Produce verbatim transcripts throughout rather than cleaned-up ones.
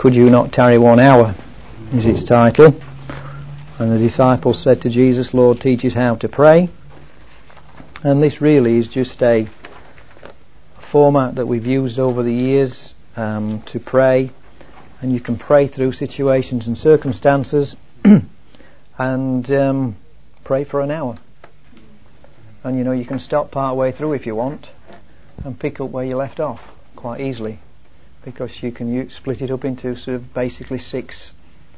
Could you not tarry one hour, is its title. And the disciples said to Jesus, Lord, teach us how to pray. And this really is just a format that we've used over the years um, to pray. And you can pray through situations and circumstances and um, pray for an hour. And you know, you can stop part way through if you want and pick up where you left off quite easily, because you can u- split it up into sort of basically six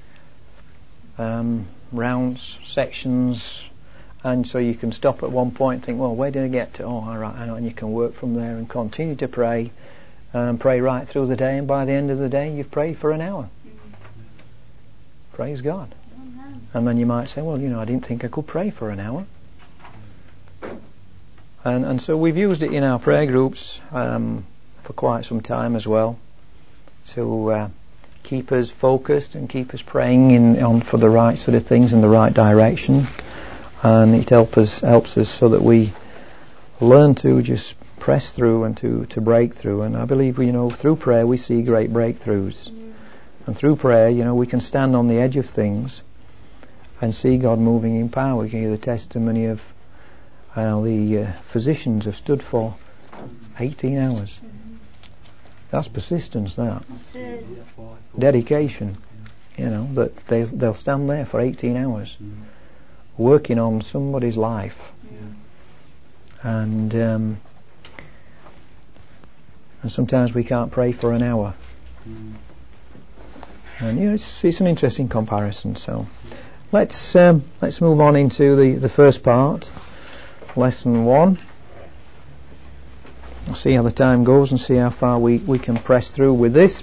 um, rounds, sections, and so you can stop at one point and think, well, where did I get to? Oh, all right, and you can work from there and continue to pray and pray right through the day, and by the end of the day you've prayed for an hour. Praise God. And then you might say, well, you know, I didn't think I could pray for an hour. And and so we've used it in our prayer groups um, for quite some time as well, to uh, keep us focused and keep us praying in on for the right sort of things in the right direction. And it help us, helps us so that we learn to just press through and to, to break through. And I believe, you know, through prayer we see great breakthroughs. Mm. And through prayer, you know, we can stand on the edge of things and see God moving in power. We can hear the testimony of how the uh, physicians have stood for eighteen hours. Mm-hmm. That's persistence, that. Dedication. You know, that they, they'll stand there for eighteen hours mm-hmm. working on somebody's life. Yeah. And um, and sometimes we can't pray for an hour. Mm. And you know, it's, it's an interesting comparison. So let's um, let's move on into the, the first part. Lesson one. We'll see how the time goes and see how far we, we can press through with this.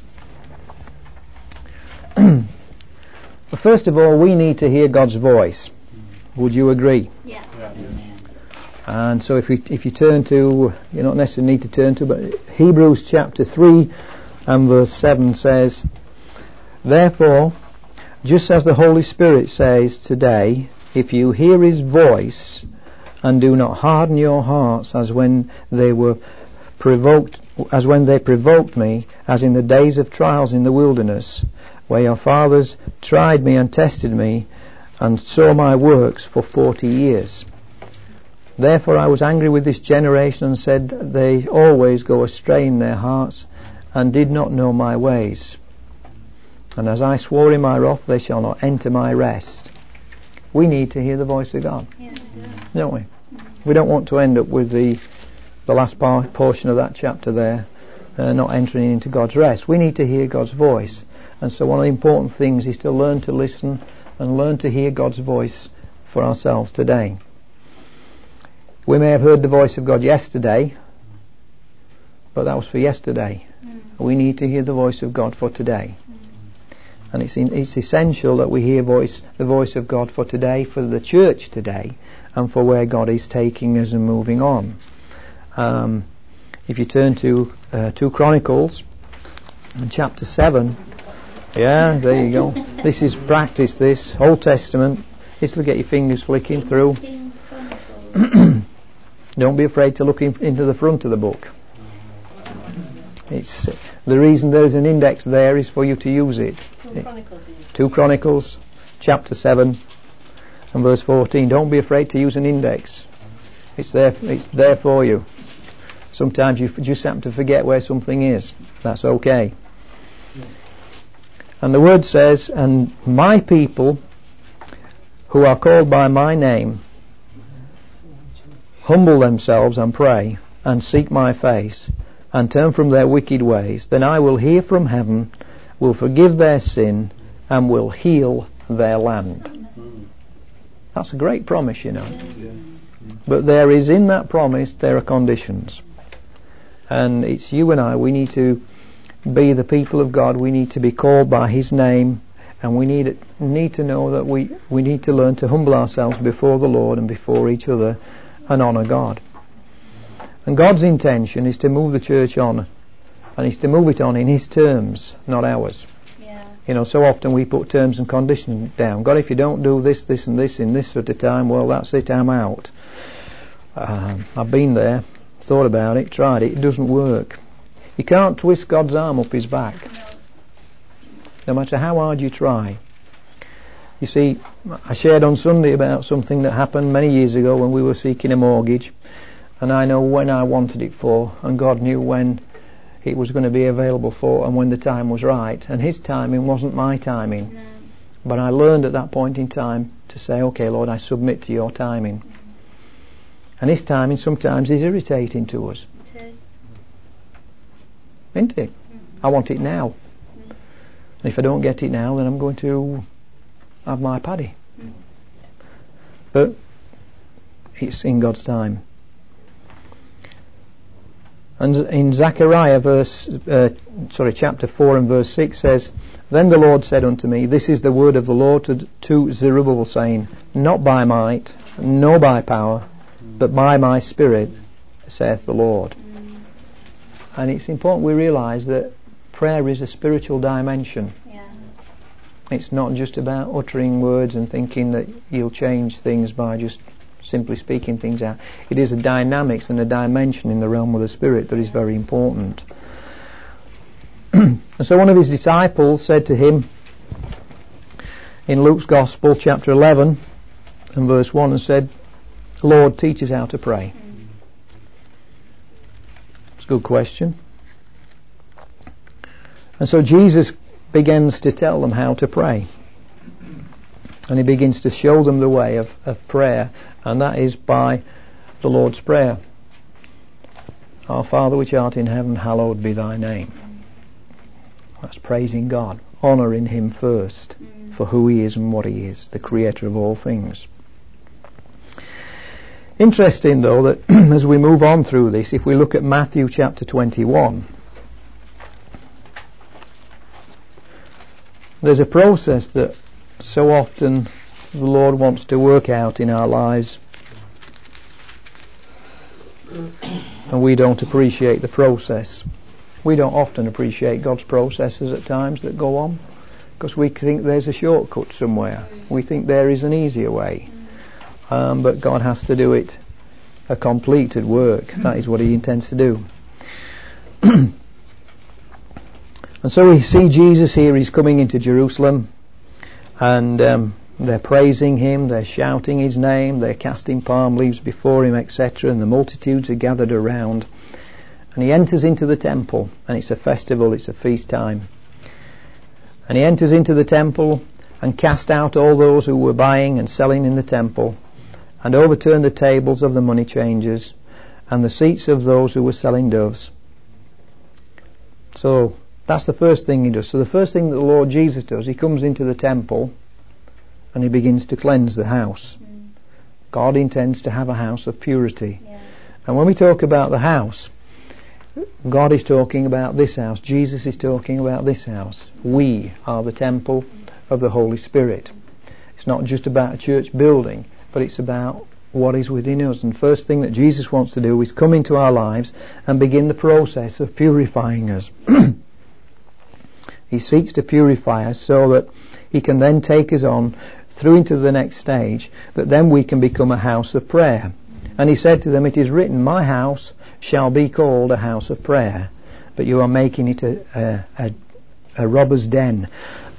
But first of all, we need to hear God's voice. Would you agree? Yeah. yeah. And so if we if you turn to, you don't necessarily need to turn to, but Hebrews chapter three and verse seven says, therefore, just as the Holy Spirit says today, if you hear His voice, and do not harden your hearts as when they were provoked, as when they provoked me, as in the days of trials in the wilderness, where your fathers tried me and tested me, and saw my works for forty years. Therefore I was angry with this generation, and said, they always go astray in their hearts, and did not know my ways. And as I swore in my wrath, they shall not enter my rest. We need to hear the voice of God, yeah, don't we? We don't want to end up with the the last part, portion of that chapter there, uh, not entering into God's rest. We need to hear God's voice. And so one of the important things is to learn to listen and learn to hear God's voice for ourselves today. We may have heard the voice of God yesterday, but that was for yesterday. Mm. We need to hear the voice of God for today. Mm. And it's in, it's essential that we hear voice the voice of God for today, for the church today, and for where God is taking us and moving on. Um, if you turn to uh, two Chronicles, in chapter seven, yeah, there you go. This is practice. This Old Testament. Just look at your fingers flicking through. Don't be afraid to look in, into the front of the book. It's the reason there is an index there is for you to use it. Two Chronicles. Two Chronicles, chapter seven. And verse fourteen, don't be afraid to use an index. It's there, it's there for you. Sometimes you just happen to forget where something is. That's okay. And the word says, and my people who are called by my name humble themselves and pray and seek my face and turn from their wicked ways, then I will hear from heaven, will forgive their sin, and will heal their land. That's a great promise, you know. Yeah. But there is in that promise, there are conditions. And it's you and I, we need to be the people of God, we need to be called by His name, and we need need to know that we, we need to learn to humble ourselves before the Lord and before each other and honour God. And God's intention is to move the church on, and is to move it on in His terms, not ours. You know, so often we put terms and conditions down. God, if you don't do this, this and this in this sort of time, well, that's it, I'm out. Um, I've been there, thought about it, tried it, it doesn't work. You can't twist God's arm up His back. no matter how hard you try. You see, I shared on Sunday about something that happened many years ago when we were seeking a mortgage, and I know when I wanted it for, and God knew when it was going to be available for, and when the time was right, and His timing wasn't my timing. No. But I learned at that point in time to say, okay, Lord, I submit to your timing. And His timing sometimes is irritating to us. It is. Isn't it? I want it now. And if I don't get it now, then I'm going to have my paddy. But it's in God's time. And in Zechariah verse, uh, sorry, chapter four and verse six says, Then the Lord said unto me, This is the word of the Lord to, to Zerubbabel, saying, Not by might, nor by power, but by my Spirit, saith the Lord. Mm. And it's important we realise that prayer is a spiritual dimension. Yeah. It's not just about uttering words and thinking that you'll change things by just simply speaking things out. It is a dynamics and a dimension in the realm of the Spirit that is very important. And so one of His disciples said to Him in Luke's Gospel, chapter eleven and verse one, and said, Lord, teach us how to pray. Mm. It's a good question. And so Jesus begins to tell them how to pray. And He begins to show them the way of, of prayer, and that is by the Lord's Prayer. Our Father which art in heaven, hallowed be thy name. That's praising God, honouring Him first Mm. for who He is and what He is, the Creator of all things. Interesting though that as we move on through this, if we look at Matthew chapter twenty-one, there's a process that so often the Lord wants to work out in our lives, and we don't appreciate the process. We don't often appreciate God's processes at times that go on, because we think there's a shortcut somewhere. We think there is an easier way. Um, but God has to do it a completed work. That is what He intends to do. And so we see Jesus here. He's coming into Jerusalem, and um, they're praising Him, they're shouting His name, they're casting palm leaves before Him, et cetera, and the multitudes are gathered around. And He enters into the temple, and it's a festival, it's a feast time. And He enters into the temple and cast out all those who were buying and selling in the temple, and overturned the tables of the money changers and the seats of those who were selling doves. So that's the first thing He does. So the first thing that the Lord Jesus does, He comes into the temple and He begins to cleanse the house. Mm. God intends to have a house of purity. Yeah. And when we talk about the house, God is talking about this house. Jesus is talking about this house. We are the temple of the Holy Spirit. It's not just about a church building, but it's about what is within us. And first thing that Jesus wants to do is come into our lives and begin the process of purifying us. He seeks to purify us so that He can then take us on through into the next stage, that then we can become a house of prayer. And He said to them, It is written, My house shall be called a house of prayer, but you are making it a, a, a, a robber's den.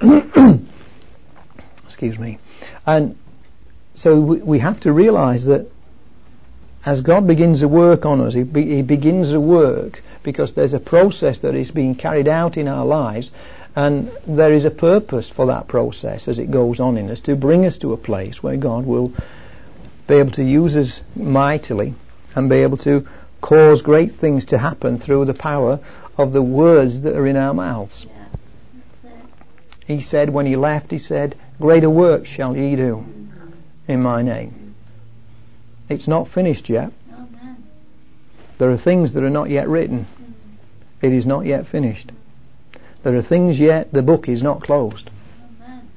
Excuse me. And so we, we have to realise that as God begins to work on us, He, be, he begins to work because there's a process that is being carried out in our lives, and there is a purpose for that process as it goes on in us to bring us to a place where God will be able to use us mightily and be able to cause great things to happen through the power of the words that are in our mouths. Yeah. That's it. He said when He left, He said, Greater works shall ye do in my name. It's not finished yet. Amen. There are things that are not yet written. It is not yet finished. There are things yet, the book is not closed. Amen.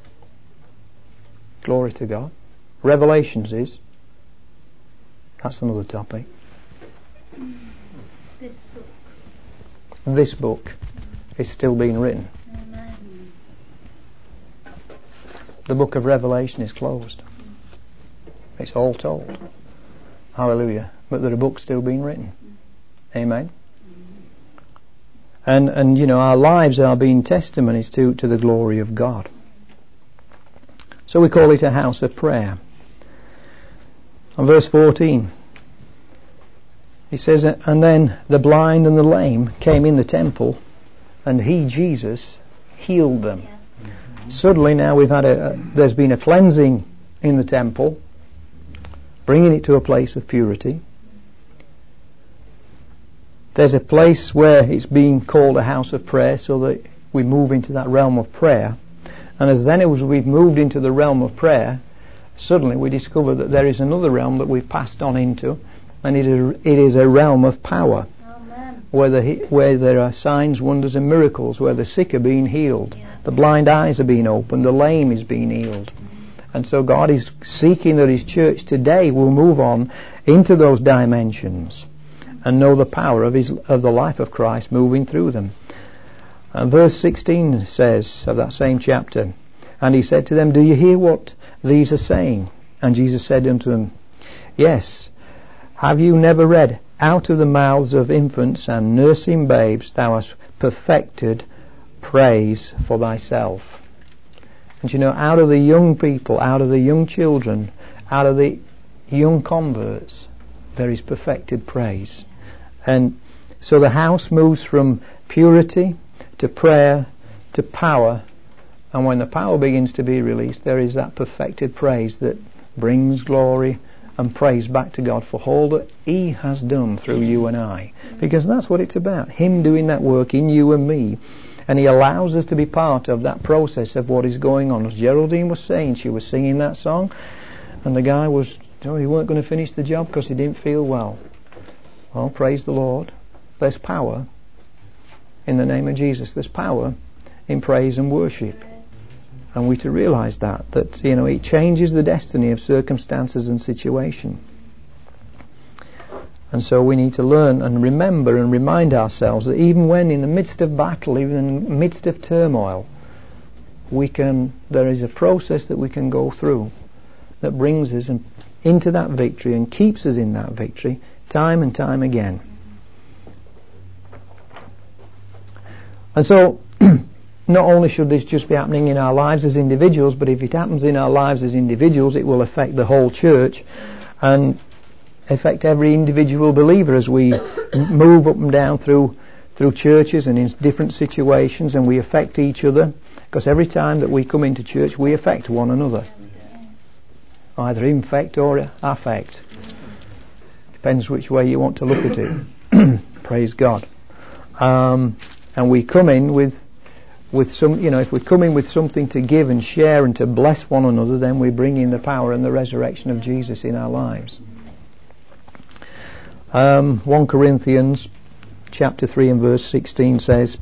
Glory to God. Revelations is. That's another topic. This book. This book is still being written. Amen. The book of Revelation is closed. It's all told. Hallelujah. But there are books still being written. Amen. And, and you know, our lives are being testimonies to, to the glory of God. So we call it a house of prayer. And verse fourteen, he says, and then the blind and the lame came in the temple, and he, Jesus, healed them. Mm-hmm. Suddenly now we've had a, a, there's been a cleansing in the temple, bringing it to a place of purity. There's a place where it's being called a house of prayer, so that we move into that realm of prayer. And as then as we've moved into the realm of prayer, suddenly we discover that there is another realm that we've passed on into, and it is, it is a realm of power. Amen. Where, the, where there are signs, wonders and miracles, where the sick are being healed, Yeah. the blind eyes are being opened, the lame is being healed. And so God is seeking that His church today will move on into those dimensions and know the power of his of the life of Christ moving through them. And verse sixteen says of that same chapter, and He said to them, do you hear what these are saying? And Jesus said unto them, yes. Have you never read, out of the mouths of infants and nursing babes thou hast perfected praise for thyself. And you know, out of the young people, out of the young children, out of the young converts, there is perfected praise. And so the house moves from purity to prayer to power, and when the power begins to be released, there is that perfected praise that brings glory and praise back to God for all that He has done through you and I. Because that's what it's about, Him doing that work in you and me. And He allows us to be part of that process of what is going on. As Geraldine was saying, she was singing that song, and the guy was, oh, he weren't going to finish the job because he didn't feel well. Well, praise the Lord. There's power in the name of Jesus. There's power in praise and worship. And we to realise that, that, you know, it changes the destiny of circumstances and situation. And so we need to learn and remember and remind ourselves that even when in the midst of battle, even in the midst of turmoil, we can, there is a process that we can go through that brings us into that victory and keeps us in that victory time and time again. And so not only should this just be happening in our lives as individuals, but if it happens in our lives as individuals, it will affect the whole church and affect every individual believer as we move up and down through through churches and in different situations, and we affect each other, because every time that we come into church we affect one another, either infect or affect, depends which way you want to look at it. Praise God. Um, and we come in with with some, you know, if we come in with something to give and share and to bless one another, then we bring in the power and the resurrection of Jesus in our lives. Um, First Corinthians chapter three and verse sixteen says,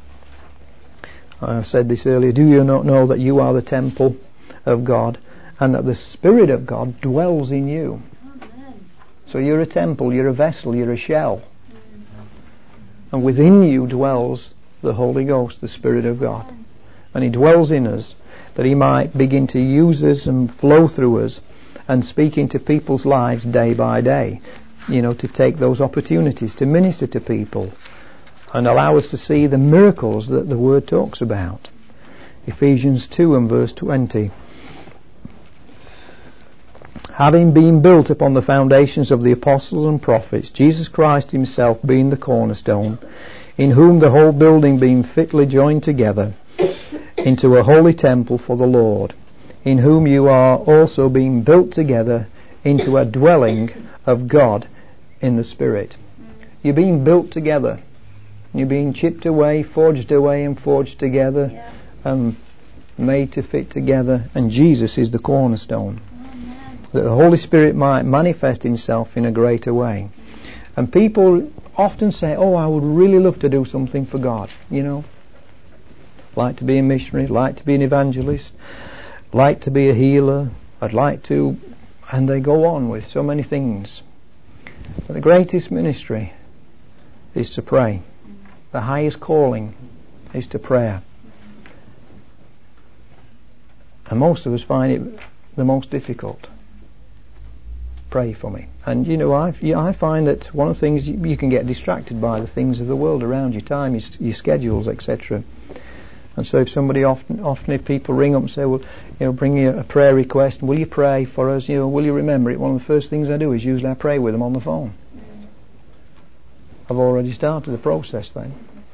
I said this earlier, do you not know that you are the temple of God and that the Spirit of God dwells in you? Amen. So you're a temple, you're a vessel, you're a shell. And within you dwells the Holy Ghost, the Spirit of God. And He dwells in us that He might begin to use us and flow through us and speak into people's lives day by day. You know, to take those opportunities to minister to people and allow us to see the miracles that the Word talks about. Ephesians two and verse twenty. Having been built upon the foundations of the apostles and prophets, Jesus Christ Himself being the cornerstone, in whom the whole building being fitly joined together into a holy temple for the Lord, in whom you are also being built together into a dwelling of God in the Spirit. You're being built together. You're being chipped away, forged away and forged together, yeah. and made to fit together. And Jesus is the cornerstone. Amen. That the Holy Spirit might manifest Himself in a greater way. And people often say, oh, I would really love to do something for God. You know, like to be a missionary, like to be an evangelist, like to be a healer, I'd like to, and they go on with so many things. But the greatest ministry is to pray. The highest calling is to prayer. And most of us find it the most difficult. pray for me. And you know, I, I find that one of the things, you, you can get distracted by the things of the world around you, time, your, your schedules, et cetera. And so if somebody often, often if people ring up and say, well, you know, bring you a prayer request, will you pray for us? You know, will you remember it? One of the first things I do is usually I pray with them on the phone. I've already started the process then.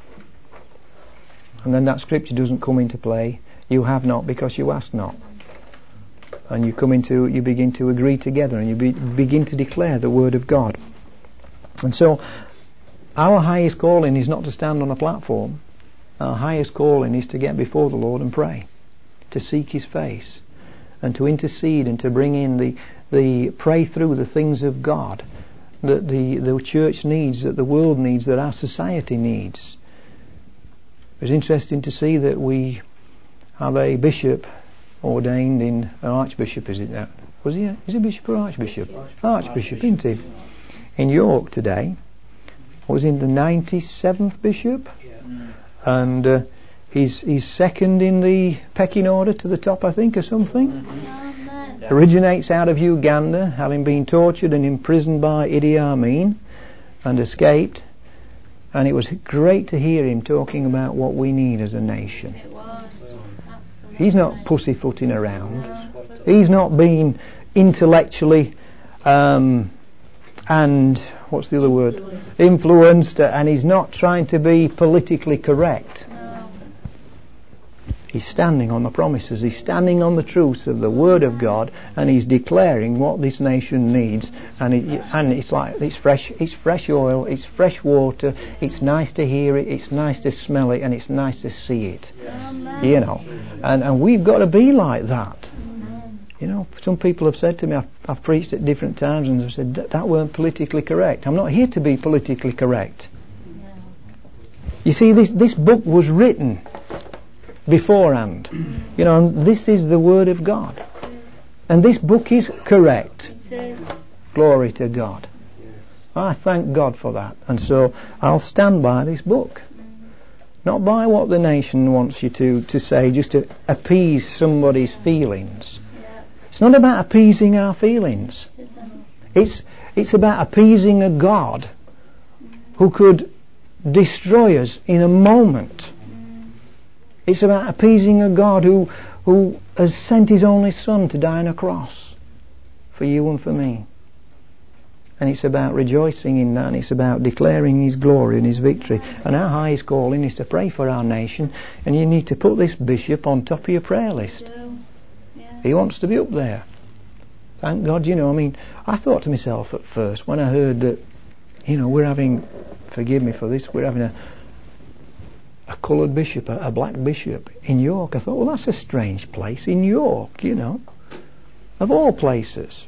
And then that scripture doesn't come into play. You have not because you ask not. And you come into, you begin to agree together, and you be, begin to declare the word of God. And so, our highest calling is not to stand on a platform. Our highest calling is to get before the Lord and pray, to seek His face, and to intercede and to bring in the, the pray through the things of God that the, the church needs, that the world needs, that our society needs. It was interesting to see that we have a bishop ordained in an archbishop, is it that? Was he? A, is he a bishop or archbishop? Archbishop, archbishop isn't he? In York today. Was he the ninety-seventh bishop? Yeah. And uh, he's he's second in the pecking order to the top, I think, or something. Mm-hmm. Originates out of Uganda, having been tortured and imprisoned by Idi Amin, and escaped. And it was great to hear him talking about what we need as a nation. It was. Absolutely. He's not pussyfooting around. No. He's not being intellectually um, and what's the other word? Influenced. Influenced, and he's not trying to be politically correct. No. He's standing on the promises. He's standing on the truths of the Word of God, and he's declaring what this nation needs. And it, and it's like it's fresh. It's fresh oil. It's fresh water. It's nice to hear it. It's nice to smell it, and it's nice to see it. Amen. You know, and and we've got to be like that. You know, some people have said to me, I've, I've preached at different times, and they've said that, that weren't politically correct. I'm not here to be politically correct. No. You see, this this book was written beforehand. Mm. You know, and this is the Word of God. Yes. And this book is correct. It is. Glory to God. Yes. I thank God for that. And so I'll stand by this book. Mm. Not by what the nation wants you to, to say, just to appease somebody's feelings. Yeah. It's not about appeasing our feelings. It's, it's about appeasing a God who could destroy us in a moment. It's about appeasing a God who who has sent His only Son to die on a cross for you and for me. And it's about rejoicing in that, and it's about declaring His glory and His victory. And our highest calling is to pray for our nation, and you need to put this bishop on top of your prayer list. Yeah. He wants to be up there. Thank God, you know, I mean, I thought to myself at first, when I heard that, you know, we're having, forgive me for this, we're having a a coloured bishop, a, a black bishop in York. I thought, well, that's a strange place in York, you know, of all places.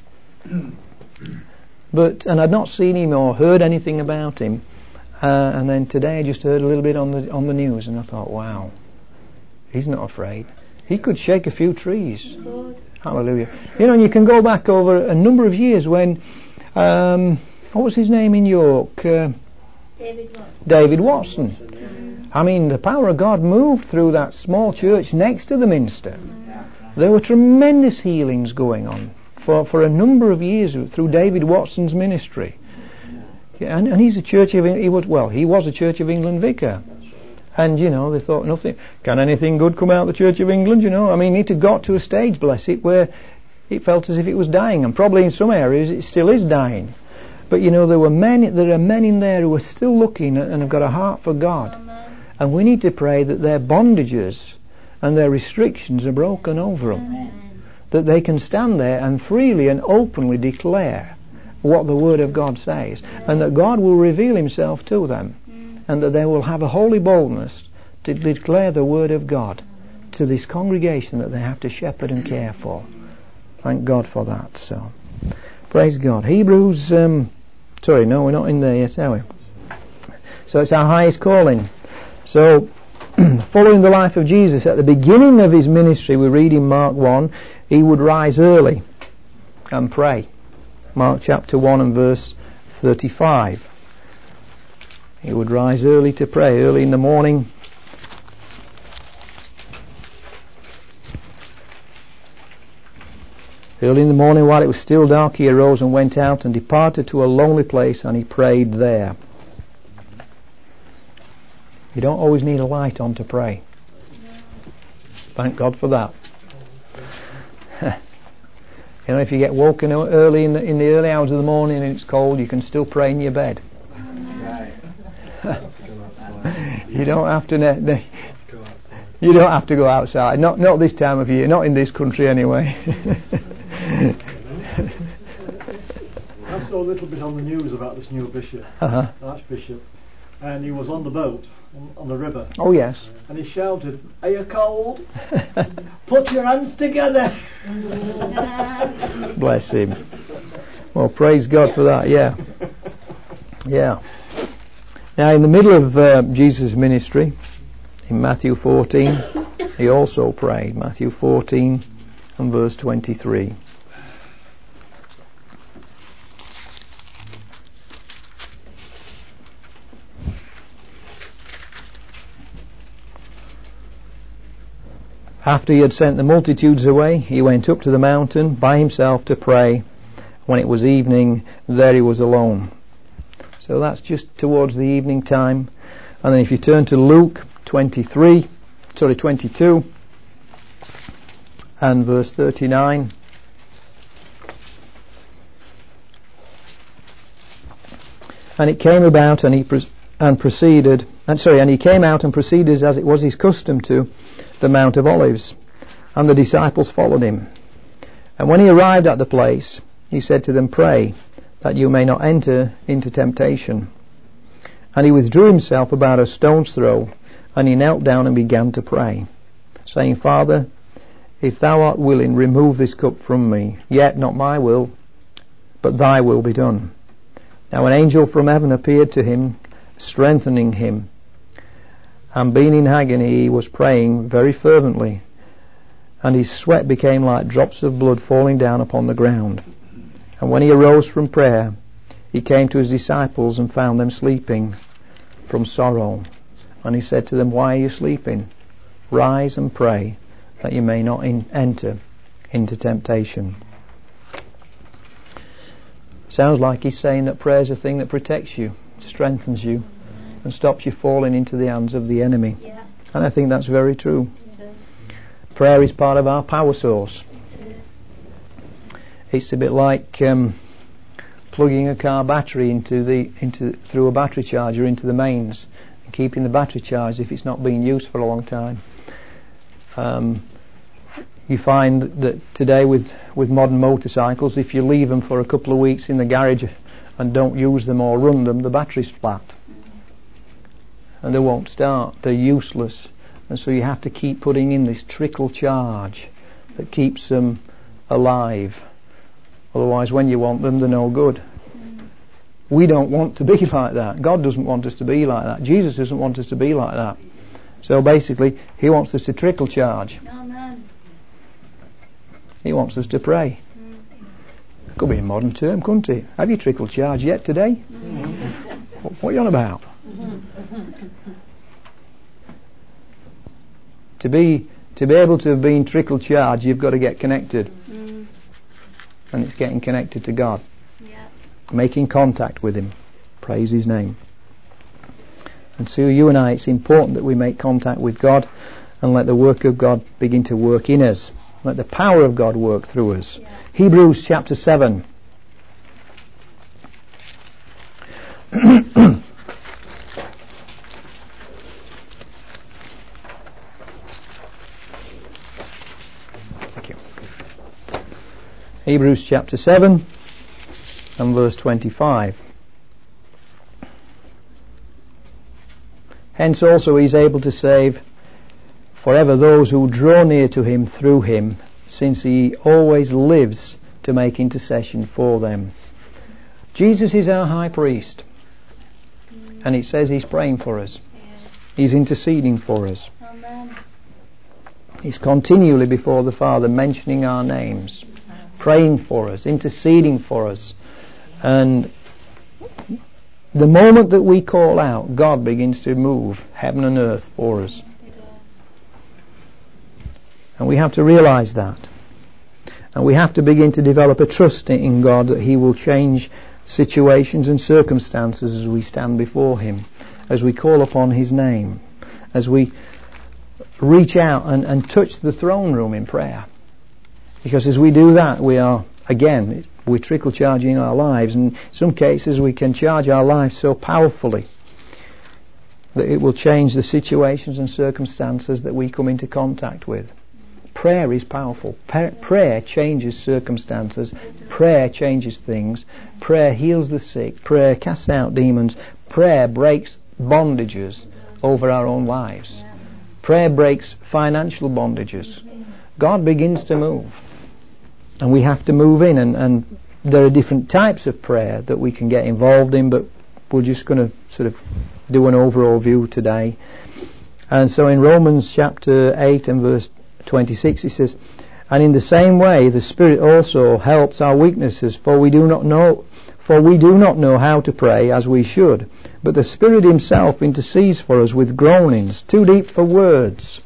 But and I'd not seen him or heard anything about him, uh, and then today I just heard a little bit on the on the news, and I thought, wow, he's not afraid. He could shake a few trees. Good. Hallelujah. You know, and you can go back over a number of years when, um, what was his name in York? Uh, David Watson. David Watson. Mm. I mean, the power of God moved through that small church next to the Minster. Mm. There were tremendous healings going on for, for a number of years through David Watson's ministry. Yeah, and, and he's a Church of he was well, he was a Church of England vicar. And you know, they thought nothing. Can anything good come out of the Church of England? You know, I mean, it had got to a stage, bless it, where it felt as if it was dying, and probably in some areas it still is dying. But you know, there were men. There are men in there who are still looking and have got a heart for God. Amen. And we need to pray that their bondages and their restrictions are broken over them. Amen. That they can stand there and freely and openly declare what the Word of God says, and that God will reveal Himself to them, mm. and that they will have a holy boldness to declare the Word of God to this congregation that they have to shepherd and care for. Thank God for that. So, praise God. Hebrews. Um, sorry, no, we're not in there yet, are we? So it's our highest calling. So, following the life of Jesus, at the beginning of His ministry, we read in Mark one, He would rise early and pray. Mark chapter one and verse thirty-five. He would rise early to pray, early in the morning. Early in the morning, while it was still dark, he arose and went out and departed to a lonely place, and he prayed there. You don't always need a light on to pray. Thank God for that. You know, if you get woken early in the, in the early hours of the morning and it's cold, you can still pray in your bed. You don't have to. Ne- ne- you don't have to go outside. Not not this time of year. Not in this country anyway. I saw a little bit on the news about this new bishop, uh-huh. Archbishop, and he was on the boat on, on the river. Oh yes. And he shouted, "Are you cold? Put your hands together." Bless him. Well, praise God for that. Yeah. Yeah. Now, in the middle of uh, Jesus' ministry, in Matthew fourteen, he also prayed. Matthew fourteen and verse twenty-three. After he had sent the multitudes away, he went up to the mountain by himself to pray. When it was evening, there he was alone. So that's just towards the evening time. And then if you turn to Luke twenty-three, sorry, twenty-two, and verse thirty-nine. And it came about, and he pre- and proceeded, and sorry, and he came out and proceeded as it was his custom to the Mount of Olives, and the disciples followed him. And when he arrived at the place, he said to them, "Pray, that you may not enter into temptation." And he withdrew himself about a stone's throw, and he knelt down and began to pray, saying, "Father, if thou art willing, remove this cup from me. Yet not my will, but thy will be done." Now an angel from heaven appeared to him, strengthening him. And being in agony, he was praying very fervently, and his sweat became like drops of blood falling down upon the ground. And when he arose from prayer, he came to his disciples and found them sleeping from sorrow. And he said to them, "Why are you sleeping? Rise and pray, that you may not in- enter into temptation." Sounds like he's saying that prayer is a thing that protects you, strengthens you, and stops you falling into the hands of the enemy. Yeah. And I think that's very true. It is. Prayer is part of our power source. It is. It's a bit like um, plugging a car battery into the into through a battery charger into the mains and keeping the battery charged if it's not being used for a long time. Um, you find that today with with modern motorcycles, if you leave them for a couple of weeks in the garage and don't use them or run them, the battery's flat. And they won't start. They're useless. And so you have to keep putting in this trickle charge that keeps them alive. Otherwise, when you want them, they're no good. Mm. We don't want to be like that. God doesn't want us to be like that. Jesus doesn't want us to be like that. So basically, he wants us to trickle charge. Amen. He wants us to pray. Mm. Could be a modern term, couldn't it? Have you trickled charge yet today? Mm. What, what are you on about? To be to be able to have been trickle charged, you've got to get connected, Mm. and it's getting connected to God, Yeah. making contact with Him. Praise His name. And so, you and I, it's important that we make contact with God, and let the work of God begin to work in us. Let the power of God work through us. Yeah. Hebrews chapter seven. Hebrews chapter seven and verse twenty-five. Hence also he is able to save forever those who draw near to him through him, since he always lives to make intercession for them. Jesus is our high priest, and it says he's praying for us. Yeah. He's interceding for us. Amen. He's continually before the Father mentioning our names, praying for us, interceding for us. And the moment that we call out, God begins to move heaven and earth for us. It does. And we have to realise that. And we have to begin to develop a trust in God that He will change situations and circumstances as we stand before Him, as we call upon His name, as we reach out and, and touch the throne room in prayer. Because as we do that, we are, again, we're trickle charging our lives, and in some cases we can charge our lives so powerfully that it will change the situations and circumstances that we come into contact with. Prayer is powerful. Pa- prayer changes circumstances. Prayer changes things. Prayer heals the sick. Prayer casts out demons. Prayer breaks bondages over our own lives. Prayer breaks financial bondages. God begins to move. And we have to move in, and, and there are different types of prayer that we can get involved in, but we're just going to sort of do an overall view today. And so in Romans chapter eight and verse twenty-six it says, "And in the same way the Spirit also helps our weaknesses, for we do not know for we do not know how to pray as we should, but the Spirit Himself intercedes for us with groanings too deep for words.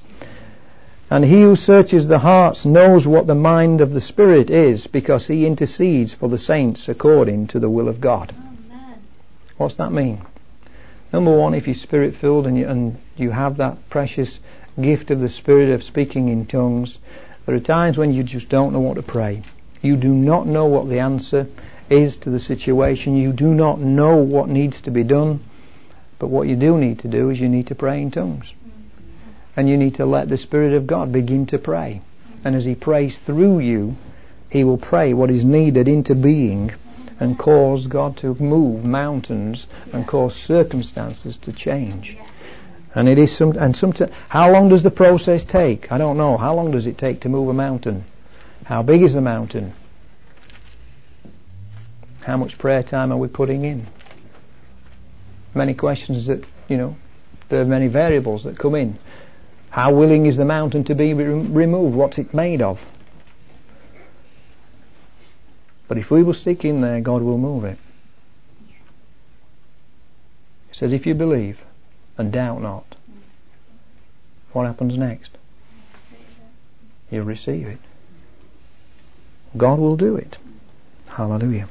And He who searches the hearts knows what the mind of the Spirit is, because He intercedes for the saints according to the will of God." Amen. What's that mean? Number one, if you're Spirit filled and you, and you have that precious gift of the Spirit of speaking in tongues, there are times when you just don't know what to pray. You do not know what the answer is to the situation. You do not know what needs to be done. But what you do need to do is you need to pray in tongues. And you need to let the Spirit of God begin to pray. And as He prays through you, He will pray what is needed into being and cause God to move mountains and cause circumstances to change. And it is some, and sometimes, how long does the process take? I don't know. How long does it take to move a mountain? How big is the mountain? How much prayer time are we putting in? Many questions that, you know, there are many variables that come in. How willing is the mountain to be re- removed? What's it made of? But if we will stick in there, God will move it. It says, if you believe and doubt not, what happens next? You'll receive it. God will do it. Hallelujah.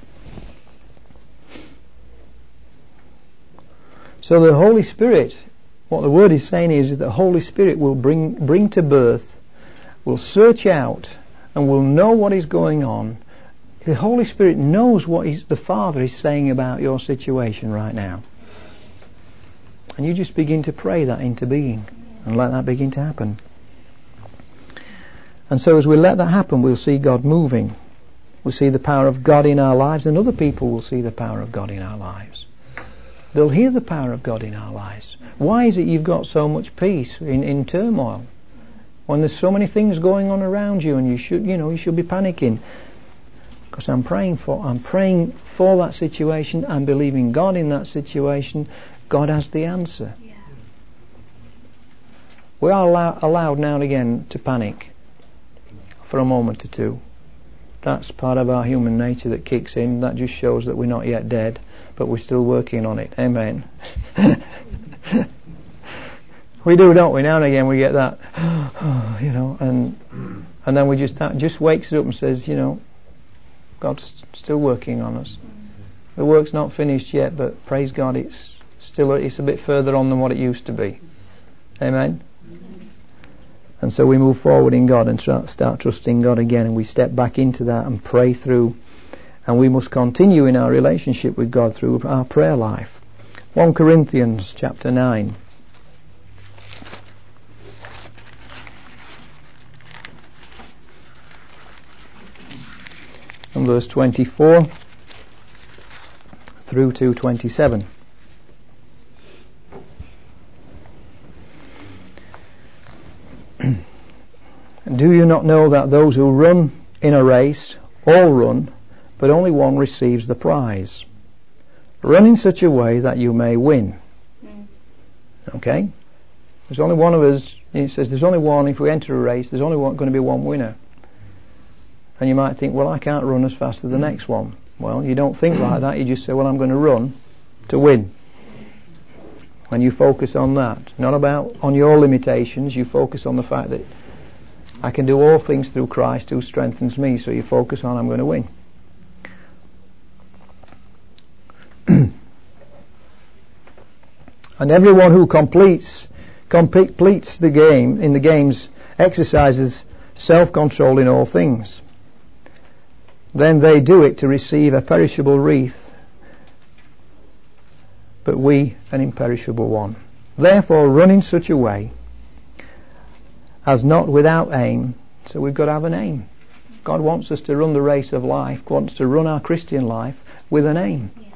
So the Holy Spirit, what the Word is saying is, is that the Holy Spirit will bring bring to birth, will search out, and will know what is going on. The Holy Spirit knows what is, the Father is saying about your situation right now. And you just begin to pray that into being and let that begin to happen. And so as we let that happen, we'll see God moving. We'll see the power of God in our lives, and other people will see the power of God in our lives. They'll hear the power of God in our lives. Why is it you've got so much peace in, in turmoil? When there's so many things going on around you, and you should, you know, you should be panicking. Because I'm praying for, I'm praying for that situation. I'm believing God in that situation. God has the answer. Yeah. We are allow, allowed now and again to panic for a moment or two. That's part of our human nature that kicks in. That just shows that we're not yet dead, but we're still working on it. Amen. We do, don't we? Now and again we get that, you know, and and then we just just wakes it up and says, you know, God's still working on us. The work's not finished yet, but praise God, it's still it's a bit further on than what it used to be. Amen. And so we move forward in God and start, start trusting God again, and we step back into that and pray through. And we must continue in our relationship with God through our prayer life. First Corinthians chapter nine. And verse twenty-four through to twenty-seven. Do you not know that those who run in a race all run, but only one receives the prize? Run in such a way that you may win. Mm. Okay? There's only one of us. It says there's only one. If we enter a race, there's only one, going to be one winner. And you might think, well, I can't run as fast as the next one. Well, you don't think like that. You just say, well, I'm going to run to win. And you focus on that. Not about on your limitations. You focus on the fact that I can do all things through Christ who strengthens me. So you focus on, I'm going to win. And everyone who completes completes the game in the games exercises self-control in all things. Then they do it to receive a perishable wreath, but we an imperishable one. Therefore run in such a way as not without aim. So we've got to have an aim. God wants us to run the race of life, wants to run our Christian life with an aim. Yeah.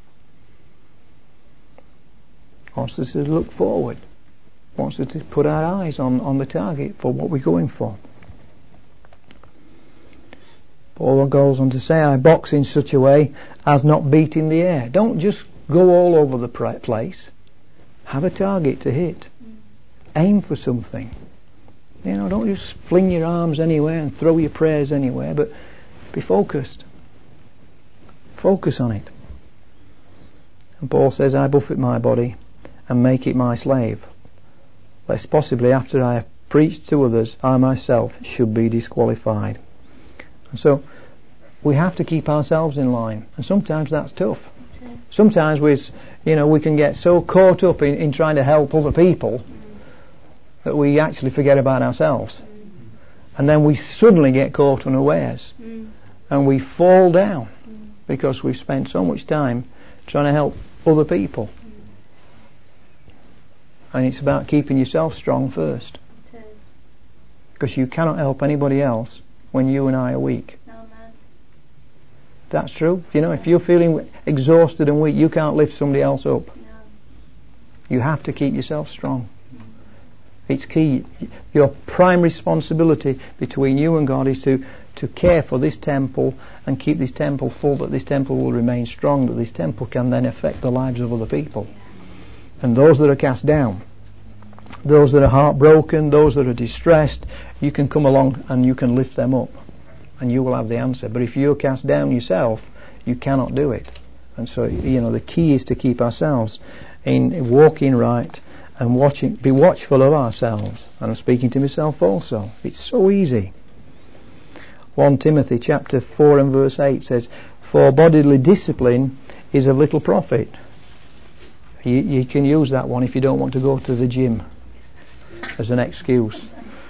Wants us to look forward. Wants us to put our eyes on, on the target for what we're going for. Paul goes on to say, I box in such a way as not beat in the air. Don't just go all over the place. Have a target to hit. Mm. Aim for something. You know, don't just fling your arms anywhere and throw your prayers anywhere, but be focused. Focus on it. And Paul says, I buffet my body and make it my slave, lest possibly after I have preached to others, I myself should be disqualified. And so we have to keep ourselves in line, and sometimes that's tough. Sometimes we, you know, we can get so caught up in, in trying to help other people that we actually forget about ourselves, and then we suddenly get caught unawares, and we fall down because we've spent so much time trying to help other people. And it's about keeping yourself strong first, because you cannot help anybody else when you and I are weak. No, man. That's true. You know, if you're feeling exhausted and weak, you can't lift somebody else up. No. You have to keep yourself strong. Mm-hmm. It's key. Your prime responsibility between you and God is to, to care for this temple and keep this temple full, that this temple will remain strong, that this temple can then affect the lives of other people. Yeah. And those that are cast down, those that are heartbroken, those that are distressed, you can come along and you can lift them up and you will have the answer. But if you're cast down yourself, you cannot do it. And so, you know, the key is to keep ourselves in walking right and watching, be watchful of ourselves. And I'm speaking to myself also. It's so easy. First Timothy chapter four and verse eight says, for bodily discipline is of little profit. You, you can use that one if you don't want to go to the gym as an excuse.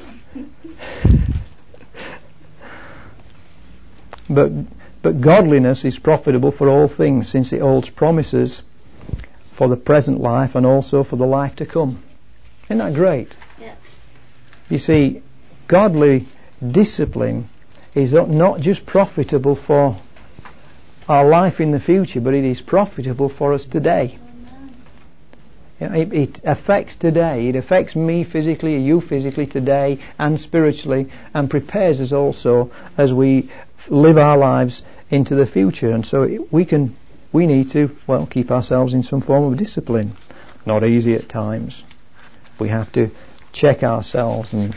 But but godliness is profitable for all things, since it holds promises for the present life and also for the life to come. Isn't that great? Yeah. You see, godly discipline is not just profitable for our life in the future, but it is profitable for us today. It, it affects today. It affects me physically, you physically today, and spiritually, and prepares us also as we live our lives into the future. And so it, we can, we need to, well, keep ourselves in some form of discipline. Not easy at times. We have to check ourselves, and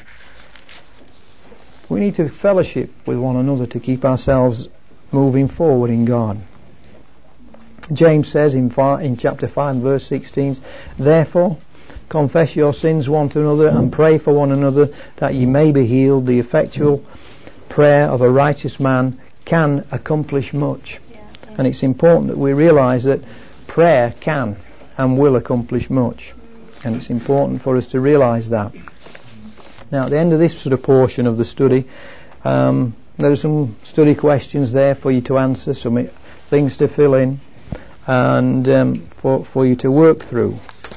we need to fellowship with one another to keep ourselves moving forward in God. James says in, five, in chapter five verse sixteen, therefore confess your sins one to another and pray for one another that ye may be healed. The effectual prayer of a righteous man can accomplish much. Yeah, and it's important that we realise that prayer can and will accomplish much, and it's important for us to realise that. Now at the end of this sort of portion of the study, um, there are some study questions there for you to answer, some things to fill in, and um, for for you to work through.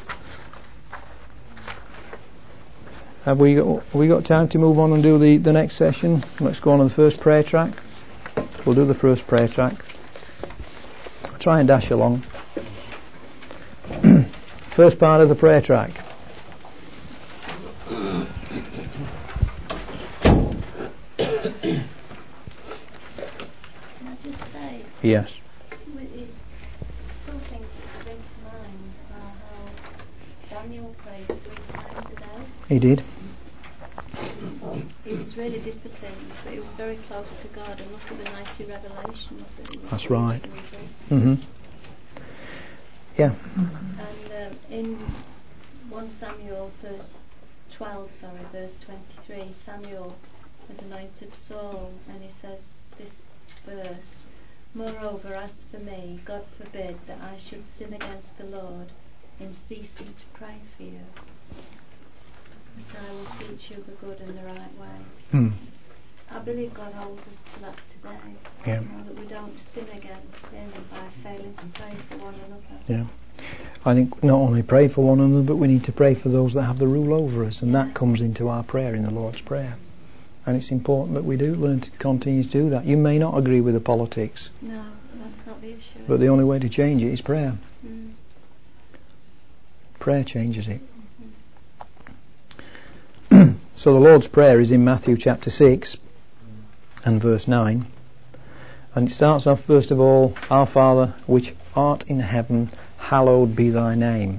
Have we got, have we got time to move on and do the, the next session? Let's go on to the first prayer track. We'll do the first prayer track. I'll try and dash along. First part of the prayer track. Can I just say? Yes. Two things that bring to mind are how Daniel prayed three times a day. He did. He was really disciplined, but he was very close to God, and look at the ninety revelations that he was That's right. as a result. Mm-hmm. Yeah. And um, in First Samuel, third twelve, sorry, verse twenty-three, Samuel has anointed Saul, and he says this verse, "Moreover, as for me, God forbid that I should sin against the Lord in ceasing to pray for you. But I will teach you the good and the right way." Hmm. I believe God holds us to that today. Yeah. You know, that we don't sin against Him by failing to pray for one another. Yeah. I think not only pray for one another, but we need to pray for those that have the rule over us, and Yeah. that comes into our prayer in the Lord's Prayer. And it's important that we do learn to continue to do that. You may not agree with the politics, No, that's not the issue. but the only way to change it is prayer. Mm. Prayer changes it. Mm-hmm. So the Lord's Prayer is in Matthew chapter six and verse nine. And it starts off first of all, "Our Father which art in heaven, hallowed be thy name."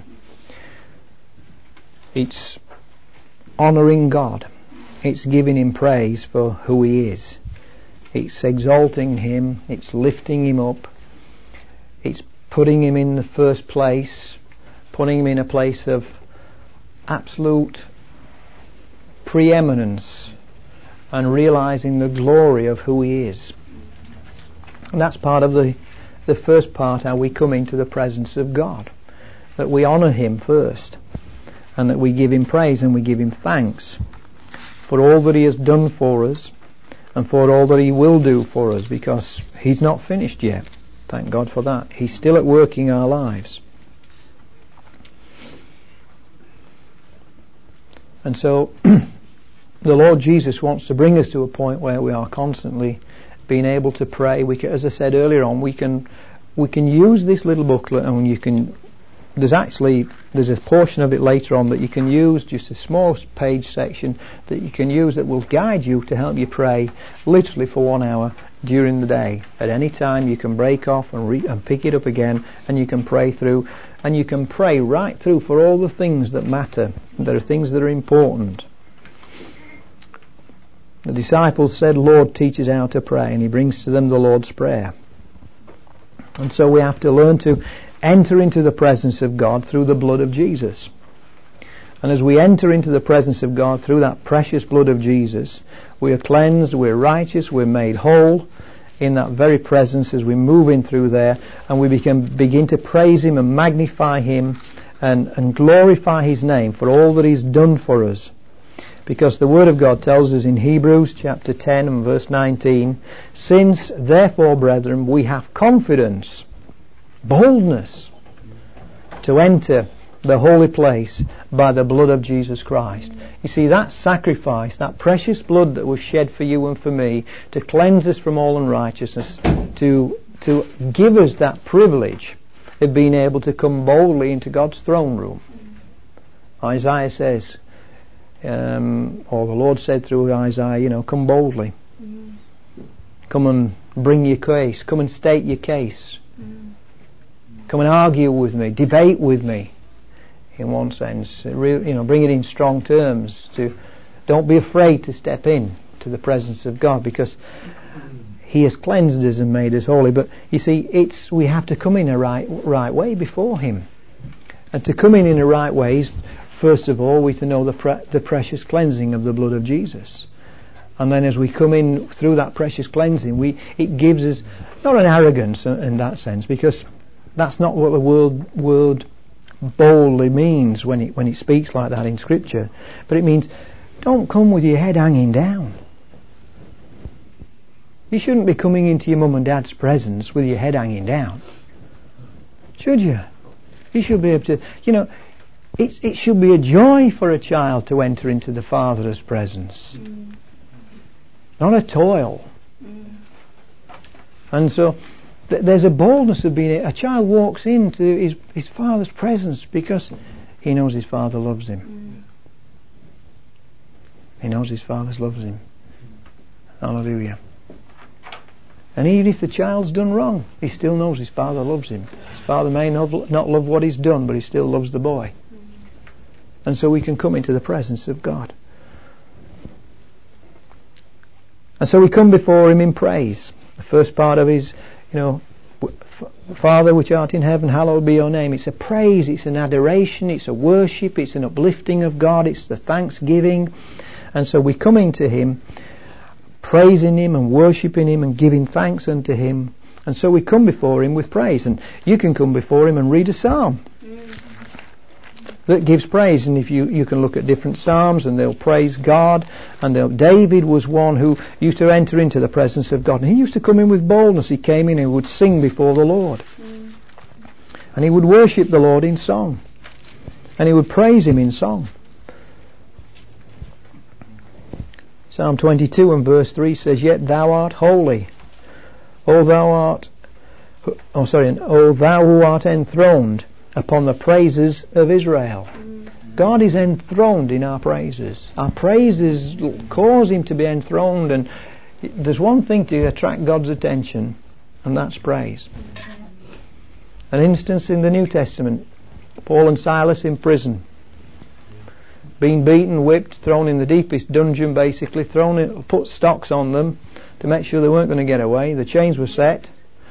It's honouring God. It's giving Him praise for who He is. It's exalting Him. It's lifting Him up. It's putting Him in the first place, putting Him in a place of absolute preeminence, and realising the glory of who He is. And that's part of the the first part, how we come into the presence of God. That we honour Him first, and that we give Him praise and we give Him thanks for all that He has done for us and for all that He will do for us, because He's not finished yet. Thank God for that. He's still at work in our lives. And so the Lord Jesus wants to bring us to a point where we are constantly being able to pray. We can, as I said earlier on, we can we can use this little booklet, and you can. There's actually there's a portion of it later on that you can use, just a small page section that you can use that will guide you to help you pray literally for one hour during the day. At any time you can break off and, re- and pick it up again, and you can pray through, and you can pray right through for all the things that matter. There are things that are important. The disciples said, "Lord, teach us how to pray," and He brings to them the Lord's Prayer. And so we have to learn to enter into the presence of God through the blood of Jesus. And as we enter into the presence of God through that precious blood of Jesus, we are cleansed, we're righteous, we're made whole in that very presence as we move in through there, and we become, begin to praise Him and magnify Him and, and glorify His name for all that He's done for us. Because the Word of God tells us in Hebrews chapter ten and verse nineteen, "Since therefore, brethren, we have confidence, boldness, to enter the holy place by the blood of Jesus Christ." You see, that sacrifice, that precious blood that was shed for you and for me, to cleanse us from all unrighteousness, to, to give us that privilege of being able to come boldly into God's throne room. Isaiah says, Um, or the Lord said through Isaiah, you know, come boldly. Mm. Come and bring your case. Come and state your case. Mm. Come and argue with me. Debate with me. In one sense, you know, bring it in strong terms. To don't be afraid to step in to the presence of God, because He has cleansed us and made us holy. But you see, it's we have to come in a right right way before Him, and to come in in a right way is, first of all, we to know the pre- the precious cleansing of the blood of Jesus. And then as we come in through that precious cleansing, we it gives us not an arrogance in, in that sense, because that's not what the word, word boldly means when it when it speaks like that in Scripture. But it means, don't come with your head hanging down. You shouldn't be coming into your mum and dad's presence with your head hanging down, should you? You should be able to, you know, It, it should be a joy for a child to enter into the Father's presence. Mm. Not a toil. Mm. And so th- there's a boldness of being, a child walks into his, his Father's presence because he knows his Father loves him. Mm. He knows his Father loves him. Hallelujah. And even if the child's done wrong, he still knows his Father loves him. His Father may not, not love what he's done, but he still loves the boy. And so we can come into the presence of God. And so we come before Him in praise. The first part of His, you know, Father which art in heaven, hallowed be your name. It's a praise, it's an adoration, it's a worship, it's an uplifting of God, it's the thanksgiving. And so we're coming to Him, praising Him and worshipping Him and giving thanks unto Him. And so we come before Him with praise. And you can come before Him and read a psalm that gives praise. And if you, you can look at different psalms and they'll praise God. And they'll, David was one who used to enter into the presence of God. And he used to come in with boldness. He came in and would sing before the Lord. Mm. And he would worship the Lord in song. And he would praise Him in song. Psalm twenty-two and verse three says, Yet thou art holy, O thou art, oh sorry, O thou who art enthroned upon the praises of Israel. Mm. God is enthroned in our praises. Our praises cause Him to be enthroned, and there's one thing to attract God's attention, and that's praise. Mm. An instance in the New Testament, Paul and Silas in prison, being beaten, whipped, thrown in the deepest dungeon basically, thrown in, put stocks on them to make sure they weren't going to get away. The chains were set.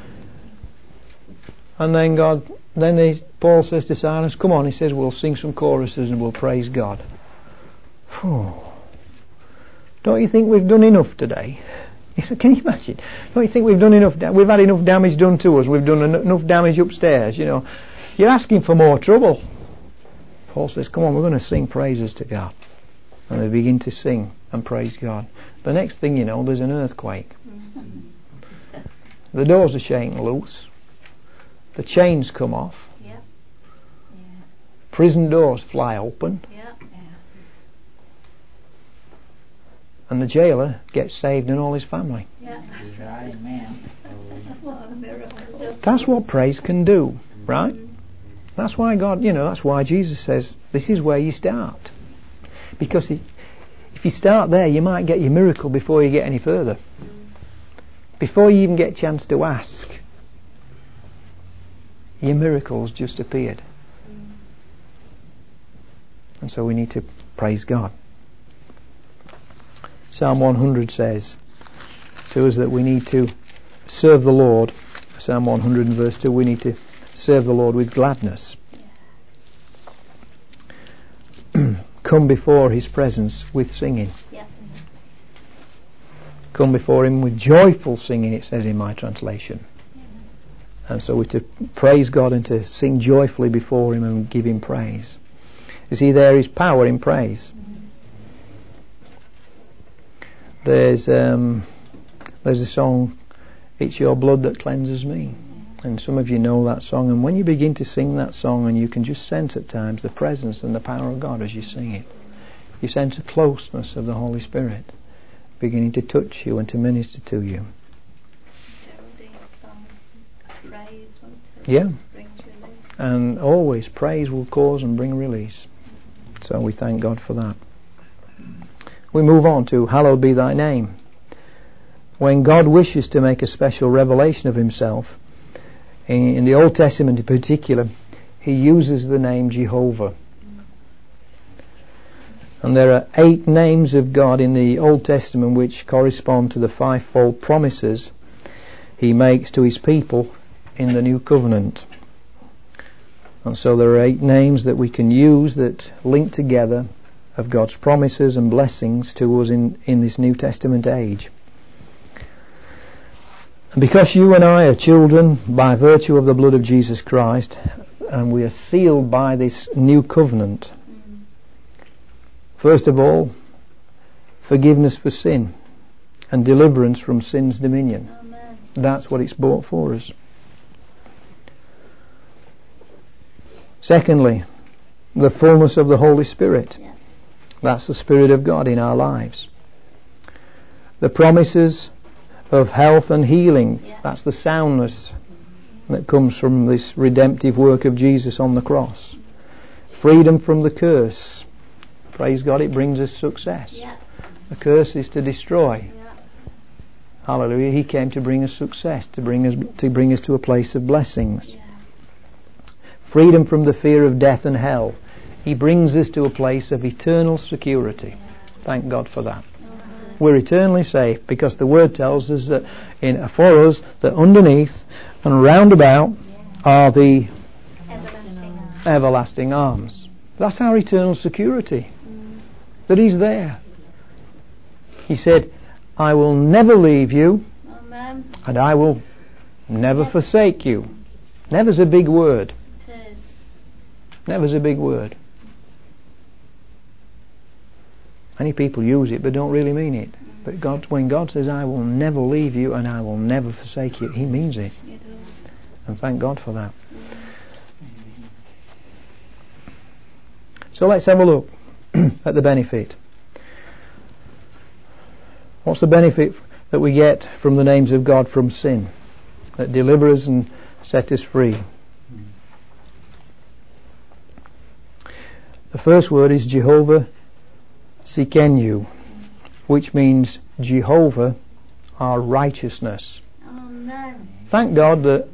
And then God, then they, Paul says to Silas, come on, he says, we'll sing some choruses and we'll praise God. Whew. Don't you think we've done enough today? Can you imagine? Don't you think we've done enough? Da- we've had enough damage done to us. We've done en- enough damage upstairs. You know, you're asking for more trouble. Paul says, come on, we're going to sing praises to God. And they begin to sing and praise God. The next thing you know, there's an earthquake. Mm-hmm. The doors are shaken loose. The chains come off. Yep. Yeah. Prison doors fly open. Yep. Yeah. And the jailer gets saved and all his family. Yep. That's what praise can do, right? Mm-hmm. That's why God, you know, that's why Jesus says, this is where you start. Because if you start there, you might get your miracle before you get any further. Before you even get a chance to ask, your miracle's just appeared. And so we need to praise God. Psalm one hundred says to us that we need to serve the Lord. Psalm one hundred and verse two, we need to serve the Lord with gladness. Come before His presence with singing. Yeah. Come before Him with joyful singing, it says in my translation. Yeah. And so we're to praise God and to sing joyfully before Him and give Him praise. You see, there is power in praise. Mm-hmm. There's um, there's a song, It's Your Blood That Cleanses Me. And some of you know that song, and when you begin to sing that song, and you can just sense at times the presence and the power of God as you sing it, you sense a closeness of the Holy Spirit beginning to touch you and to minister to you. Geraldine's song, praise, won't it? Yeah. Brings release. And always praise will cause and bring release. So we thank God for that. We move on to Hallowed Be Thy Name. When God wishes to make a special revelation of Himself, in the Old Testament in particular, He uses the name Jehovah. And there are eight names of God in the Old Testament which correspond to the fivefold promises He makes to His people in the New Covenant. And so there are eight names that we can use that link together of God's promises and blessings to us in, in this New Testament age. Because you and I are children by virtue of the blood of Jesus Christ, and we are sealed by this new covenant. Mm. First of all, forgiveness for sin and deliverance from sin's dominion. Amen. That's what it's bought for us. Secondly, the fullness of the Holy Spirit. Yeah. That's the Spirit of God in our lives. The promises of health and healing. Yeah. That's the soundness that comes from this redemptive work of Jesus on the cross. Freedom from the curse. Praise God, it brings us success. Yeah. The curse is to destroy. Yeah. Hallelujah. He came to bring us success, to bring us to bring us to a place of blessings. Yeah. Freedom from the fear of death and hell. He brings us to a place of eternal security. Yeah. Thank God for that. Uh-huh. We're eternally safe because the Word tells us that in for us that underneath and round about are the Everlasting arms. everlasting arms. That's our eternal security. Mm. That He's there. He said, I will never leave you Amen. and I will never forsake you. Never's a big word. It is. Never's a big word. Many people use it but don't really mean it. But God, when God says, I will never leave you and I will never forsake you, He means it. It does. And thank God for that. So let's have a look at the benefit. What's the benefit that we get from the names of God from sin? That deliver us and set us free. The first word is Jehovah Tsidkenu, which means Jehovah, our righteousness. Amen. Thank God that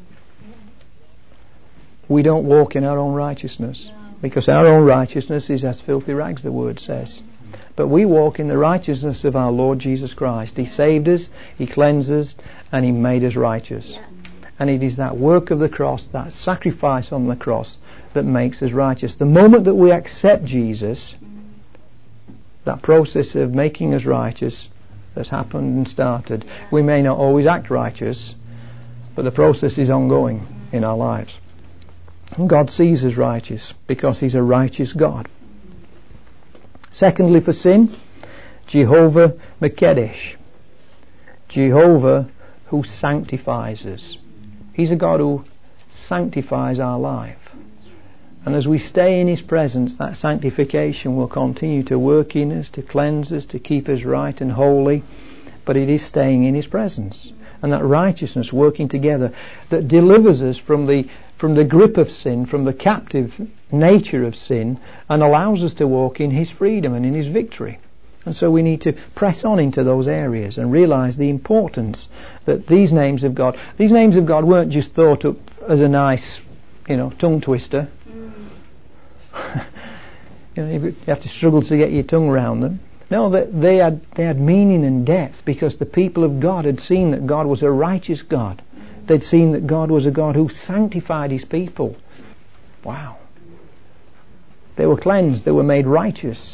we don't walk in our own righteousness. No. Because our own righteousness is as filthy rags, the Word says. But we walk in the righteousness of our Lord Jesus Christ. He saved us, He cleansed us, and He made us righteous. Yeah. And it is that work of the cross, that sacrifice on the cross, that makes us righteous. The moment that we accept Jesus, that process of making us righteous has happened and started. We may not always act righteous, but the process is ongoing in our lives. And God sees us righteous because He's a righteous God. Secondly, for sin, Jehovah Mekedesh. Jehovah who sanctifies us. He's a God who sanctifies our life. And as we stay in His presence, that sanctification will continue to work in us, to cleanse us, to keep us right and holy. But it is staying in His presence. And that righteousness working together that delivers us from the from the grip of sin, from the captive nature of sin, and allows us to walk in His freedom and in His victory. And so we need to press on into those areas and realise the importance that these names of God, these names of God weren't just thought up as a nice, you know, tongue twister. Mm. you know, you have to struggle to get your tongue around them. No, that they had they had meaning and depth because the people of God had seen that God was a righteous God. They'd seen that God was a God who sanctified His people. Wow. They were cleansed. They were made righteous.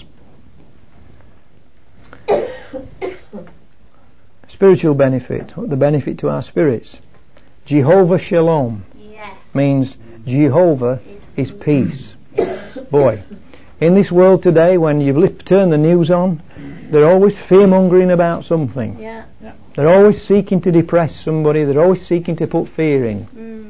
Spiritual benefit. The benefit to our spirits. Jehovah Shalom. Yes. Means Jehovah is peace. Boy, in this world today, when you turn the news on, they're always fear-mongering about something. Yeah. Yeah. They're always seeking to depress somebody. They're always seeking to put fear in. Mm.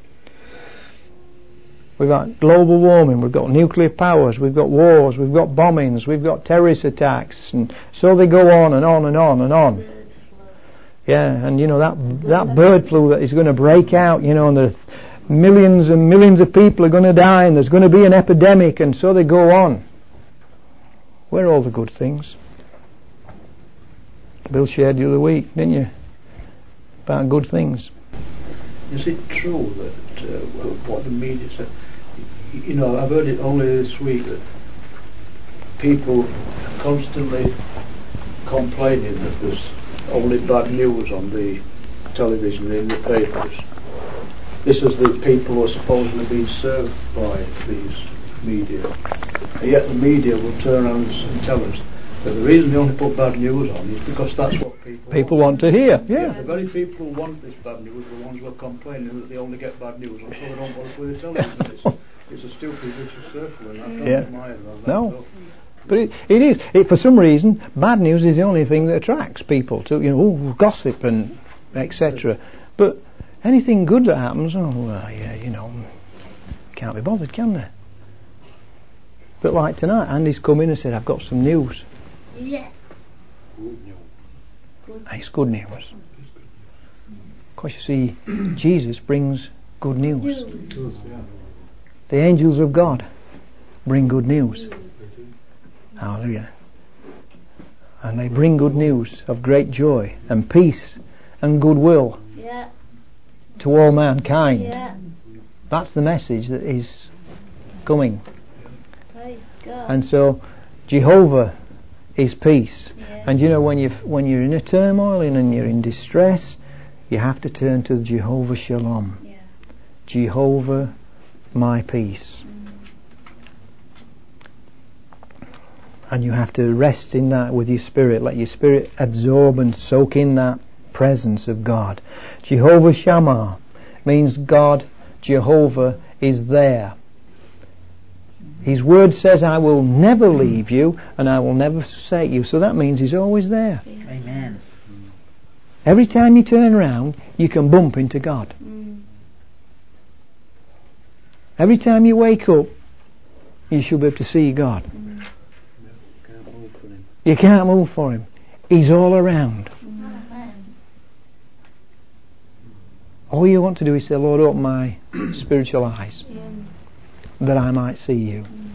We've got global warming. We've got nuclear powers. We've got wars. We've got bombings. We've got terrorist attacks. And so they go on and on and on and on. Yeah, and you know, that that bird flu that is going to break out, you know, and there's millions and millions of people are going to die and there's going to be an epidemic, and so they go on. Where are all the good things? Bill shared the other week, didn't you? About good things. Is it true that uh, what the media said? You know, I've heard it only this week that people constantly complaining that there's only bad news on the television and in the papers. This is the people who are supposedly being served by these media. And yet the media will turn around and tell us that the reason they only put bad news on is because that's what people People want. want to hear, yeah. The very people who want this bad news are the ones who are complaining that they only get bad news, and so they don't bother with the television. It's, it's a stupid vicious circle, and I don't Yeah. admire that. No. But it, it is. It, for some reason, bad news is the only thing that attracts people to, you know, ooh, gossip and et cetera. But anything good that happens, oh, well, yeah, you know, can't be bothered, can they? But like tonight, Andy's come in and said, I've got some news. Yeah. It's good news. Of course, you see, Jesus brings good news. The angels of God bring good news. Hallelujah. And they bring good news of great joy and peace and goodwill Yeah. to all mankind. Yeah. That's the message that is coming. Praise God. And so Jehovah is peace. Yeah. And you know, when you when you're in a turmoil and you're in distress, you have to turn to Jehovah Shalom. Yeah. Jehovah, my peace. Mm. And you have to rest in that with your spirit. Let your spirit absorb and soak in that presence of God. Jehovah Shammah means God, Jehovah, is there. His word says, I will never leave you and I will never forsake you. So that means He's always there. Yeah. Amen. Every time you turn around, you can bump into God. Mm. Every time you wake up, you should be able to see God. Mm. Can't move for Him. You can't move for Him. He's all around. Mm. All you want to do is say, Lord, open my spiritual eyes Yeah. that I might see you. Mm.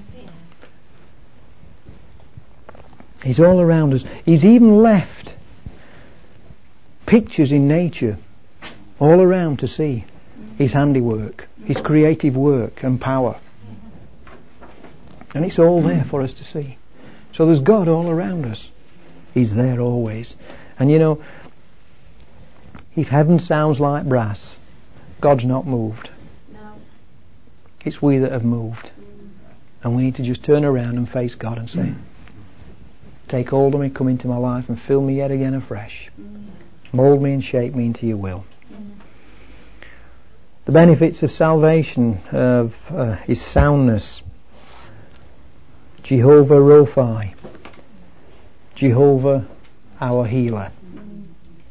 He's all around us. He's even left pictures in nature all around to see His handiwork, His creative work and power. And it's all there for us to see. So there's God all around us. He's there always. And you know, if heaven sounds like brass, God's not moved. No. It's we that have moved. Mm. And we need to just turn around and face God and say, take hold of me, come into my life and fill me yet again afresh. Mm. Mould me and shape me into your will. Mm. The benefits of salvation of uh, is soundness. Jehovah Rophi. Jehovah our healer. Mm.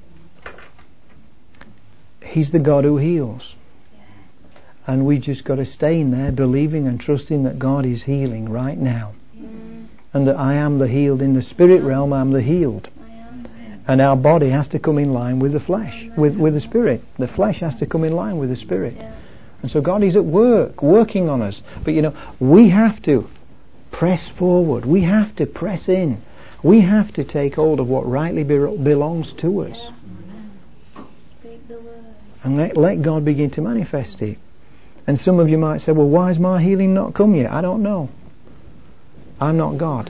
He's the God who heals. And we just got to stay in there believing and trusting that God is healing right now. Mm. And that I am the healed. In the spirit realm, I'm the healed. I am. And our body has to come in line with the flesh, with, with the spirit. The flesh has to come in line with the spirit. Yeah. And so God is at work, working on us. But you know, we have to press forward. We have to press in. We have to take hold of what rightly be- belongs to us. Yeah. Speak the word. And let, let God begin to manifest it. And some of you might say, well, why has my healing not come yet? I don't know. I'm not God.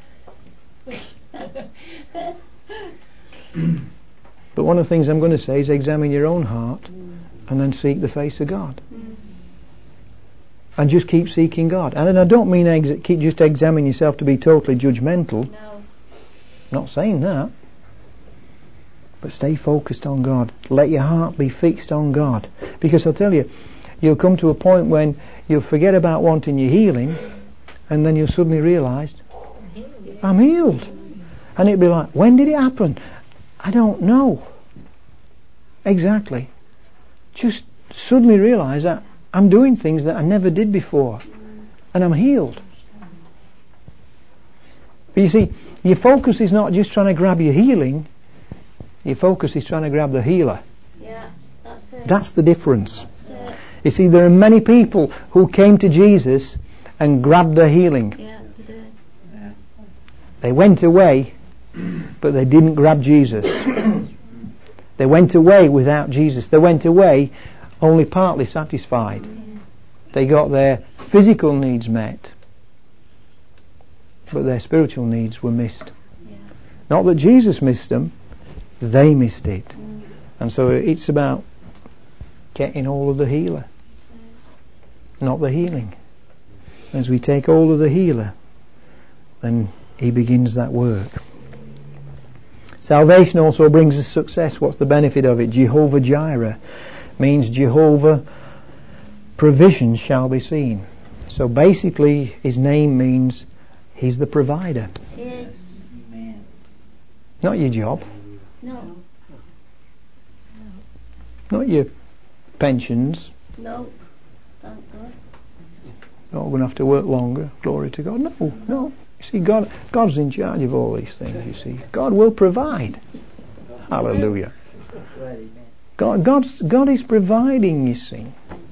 But one of the things I'm going to say is examine your own heart and then seek the face of God. Mm. And just keep seeking God. And I don't mean ex- keep just examine yourself to be totally judgmental. No. Not saying that. But stay focused on God. Let your heart be fixed on God. Because I'll tell you, you'll come to a point when you'll forget about wanting your healing, and then you'll suddenly realise, I'm healed. And it'll be like, when did it happen? I don't know. Exactly. Just suddenly realise that I'm doing things that I never did before. And I'm healed. But you see, your focus is not just trying to grab your healing. Your focus is trying to grab the healer. Yeah. That's it. That's the difference. That's it. You see, there are many people who came to Jesus and grabbed their healing. Yeah, they did. They went away, but they didn't grab Jesus. They went away without Jesus. They went away only partly satisfied. They got their physical needs met, but their spiritual needs were missed. Yeah. Not that Jesus missed them, they missed it. Mm. And so it's about getting hold of the healer, not the healing. As we take hold of the healer, then He begins that work. Salvation also brings us success. What's the benefit of it? Jehovah Jireh means Jehovah provision shall be seen. So basically His name means He's the provider. Yes. Not your job, No. not your pensions, No. Thank God. not going to have to work longer. Glory to God. No, no. You see, God, God's in charge of all these things, you see. God will provide. Hallelujah. God, God's, God is providing, you see.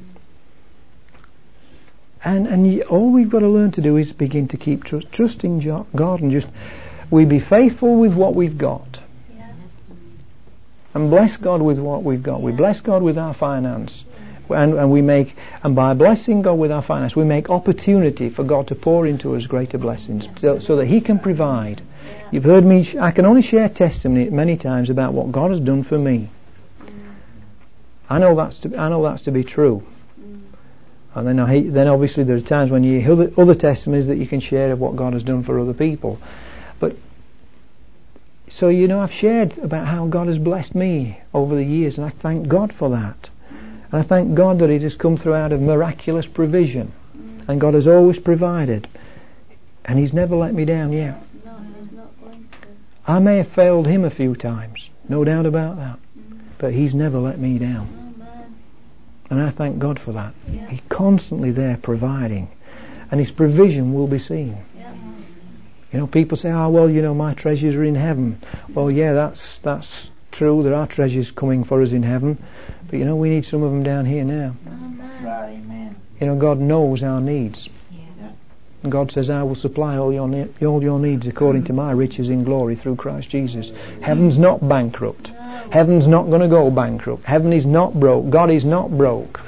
And and you, all we've got to learn to do is begin to keep trust, trusting God, and just, we be faithful with what we've got. Yeah. And bless God with what we've got. We bless God with our finance. And, and we make, and by blessing God with our finance, we make opportunity for God to pour into us greater blessings, so, so that He can provide. You've heard me, sh- I can only share testimony many times about what God has done for me. I know that's to, I know that's to be true. And then, I, then obviously there are times when you hear other, other testimonies that you can share of what God has done for other people. But so you know, I've shared about how God has blessed me over the years, and I thank God for that. And I thank God that it has come through out of miraculous provision, and God has always provided, and He's never let me down yet. No, He's not going to. I may have failed Him a few times, no doubt about that, but He's never let me down. And I thank God for that. Yeah. He's constantly there providing. And His provision will be seen. Yeah. You know, people say, oh, well, you know, my treasures are in heaven. Well, yeah, that's that's true. There are treasures coming for us in heaven. But, you know, we need some of them down here now. Amen. Right, amen. You know, God knows our needs. Yeah. And God says, I will supply all your, ne- all your needs according to my riches in glory through Christ Jesus. Heaven's not bankrupt. No. Heaven's not going to go bankrupt. Heaven is not broke. God is not broke.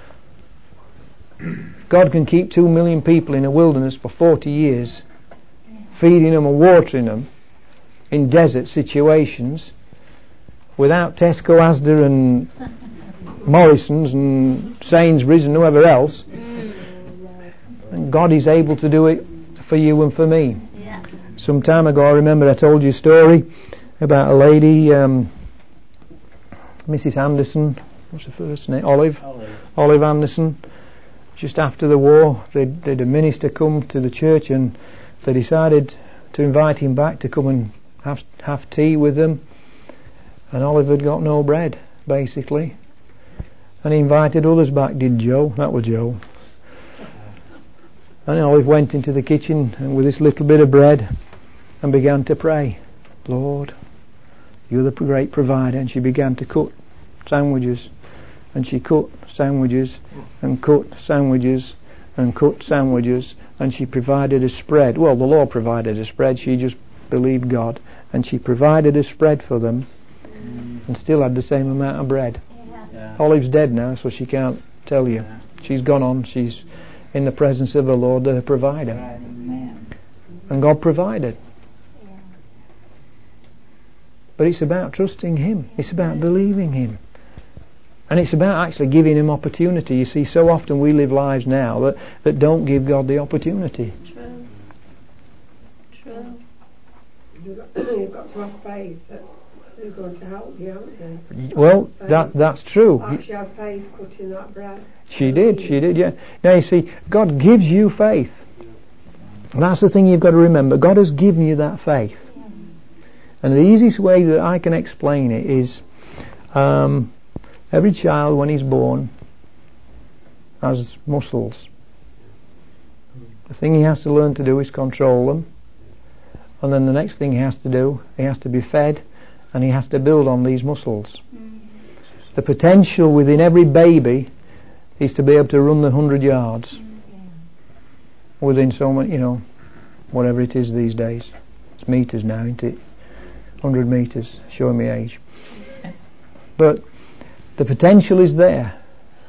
God can keep two million people in a wilderness for forty years, feeding them and watering them in desert situations without Tesco, Asda and Morrison's and Sainsbury's and whoever else. And God is able to do it for you and for me. Yeah. Some time ago, I remember I told you a story about a lady, um, Missus Anderson, what's her first name? Olive. Olive. Olive Anderson. Just after the war, they'd, they'd a minister come to the church, and they decided to invite him back to come and have have tea with them. And Olive had got no bread, basically. And he invited others back, did Joe. That was Joe. And Olive went into the kitchen and with this little bit of bread and began to pray. Lord, You're the great provider. And she began to cut sandwiches. And she cut sandwiches and cut sandwiches and cut sandwiches. And she provided a spread. Well, the Lord provided a spread. She just believed God. And she provided a spread for them and still had the same amount of bread. Yeah. Olive's dead now, so she can't tell you. Yeah. She's gone on. She's in the presence of the Lord, the provider. Right, amen. And God provided. But it's about trusting Him. It's about believing Him. And it's about actually giving Him opportunity. You see, so often we live lives now that, that don't give God the opportunity. True. True. You've got, you've got to have faith that He's going to help you, haven't you? Well, that that's true. Actually have faith cutting that bread. She did, she did, yeah. Now you see, God gives you faith. And that's the thing you've got to remember. God has given you that faith. And the easiest way that I can explain it is um, every child when he's born has muscles. The thing he has to learn to do is control them. And then the next thing he has to do, he has to be fed and he has to build on these muscles. Mm. The potential within every baby is to be able to run the hundred yards mm. within so much, you know, whatever it is these days. It's meters now, isn't it? Hundred meters, showing me age. But the potential is there.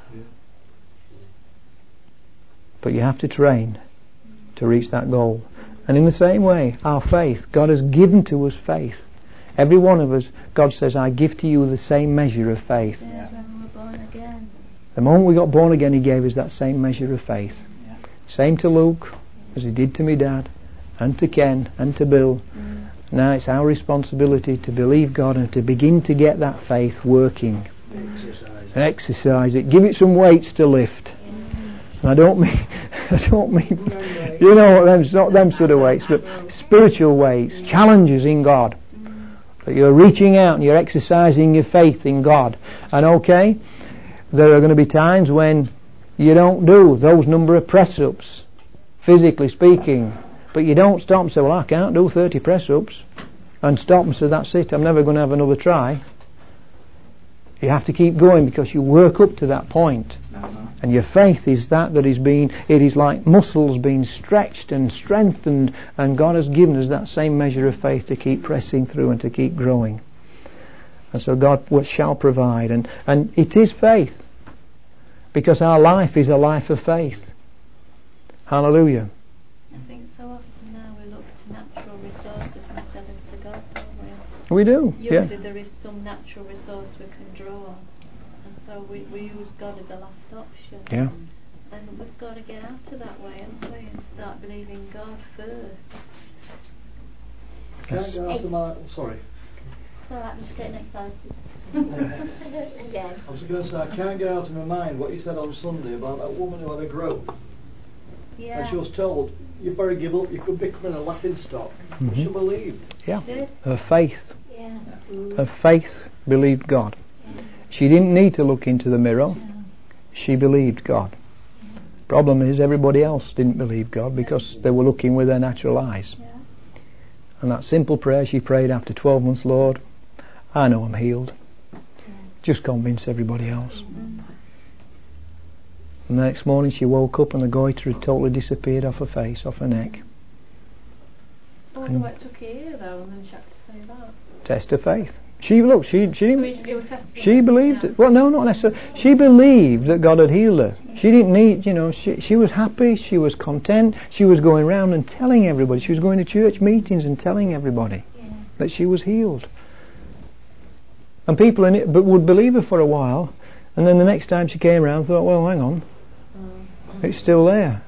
But you have to train to reach that goal. And in the same way, our faith, God has given to us faith. Every one of us, God says, I give to you the same measure of faith. Yeah, when we were born again. The moment we got born again, He gave us that same measure of faith. Yeah. Same to Luke, as He did to me dad, and to Ken, and to Bill. Mm. Now it's our responsibility to believe God and to begin to get that faith working. Exercise. And exercise it. Give it some weights to lift. Mm. And I don't mean, I don't mean, you know what, them, not them sort of weights, but spiritual weights, challenges in God. But you're reaching out and you're exercising your faith in God. And okay, there are going to be times when you don't do those number of press-ups, physically speaking. But you don't stop and say, well, I can't do thirty press-ups. And stop and say, that's it, I'm never going to have another try. You have to keep going because you work up to that point. Uh-huh. And your faith is that that is being, it is like muscles being stretched and strengthened, and God has given us that same measure of faith to keep pressing through and to keep growing. And so God shall provide, and, and it is faith. Because our life is a life of faith. Hallelujah. I think so often now we look to natural resources instead of to God, don't we? We do. Usually yeah. there is some natural resource we can draw on. And so we, we use God as a last option. Yeah. And we've got to get out of that way, haven't we? And start believing God first. Can't get out of my... Sorry. It's alright, I'm just getting excited. Again. I was going to say, I can't get out of my mind what you said on Sunday about that woman who had a growth. Yeah. And she was told, you better give up, you could become a laughing stock. Mm-hmm. She believed. Yeah. She did. Her faith. Yeah. Her faith believed God. Yeah. She didn't need to look into the mirror. Yeah. She believed God. Yeah. Problem is, everybody else didn't believe God because they were looking with their natural eyes. Yeah. And that simple prayer she prayed after twelve months, Lord, I know I'm healed. Yeah. Just convince everybody else. Mm-hmm. And the next morning she woke up and the goiter had totally disappeared off her face, off her neck. I wonder what it took a year though, and then she had to say that. Test of faith. She look. She she didn't. So it was tested She believed yeah. it. Well, no, not necessarily. She believed that God had healed her. She didn't need. You know, she she was happy. She was content. She was going around and telling everybody. She was going to church meetings and telling everybody yeah. that she was healed. And people in it, but would believe her for a while, and then the next time she came around, thought, well, hang on, Mm. it's still there.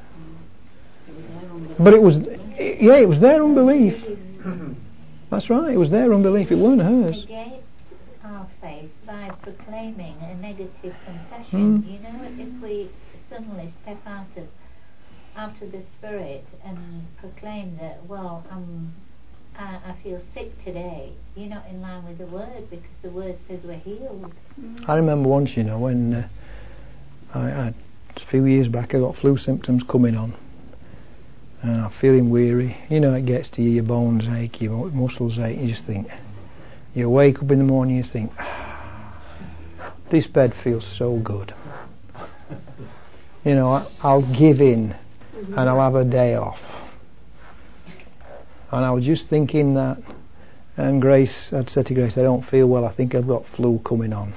But it was, yeah, it was their unbelief. That's right, it was their unbelief, it weren't hers. Against our faith by proclaiming a negative confession. Mm. You know, if we suddenly step out of out of the spirit and proclaim that, well, I'm, I, I feel sick today, you're not in line with the word because the word says we're healed. Mm. I remember once, you know, when uh, I, I, a few years back I got flu symptoms coming on. And I'm feeling weary. You know, it gets to you, your bones ache, your muscles ache. You just think, you wake up in the morning, you think, this bed feels so good. You know, I, I'll give in and I'll have a day off. And I was just thinking that, and Grace, I'd said to Grace, I don't feel well, I think I've got flu coming on.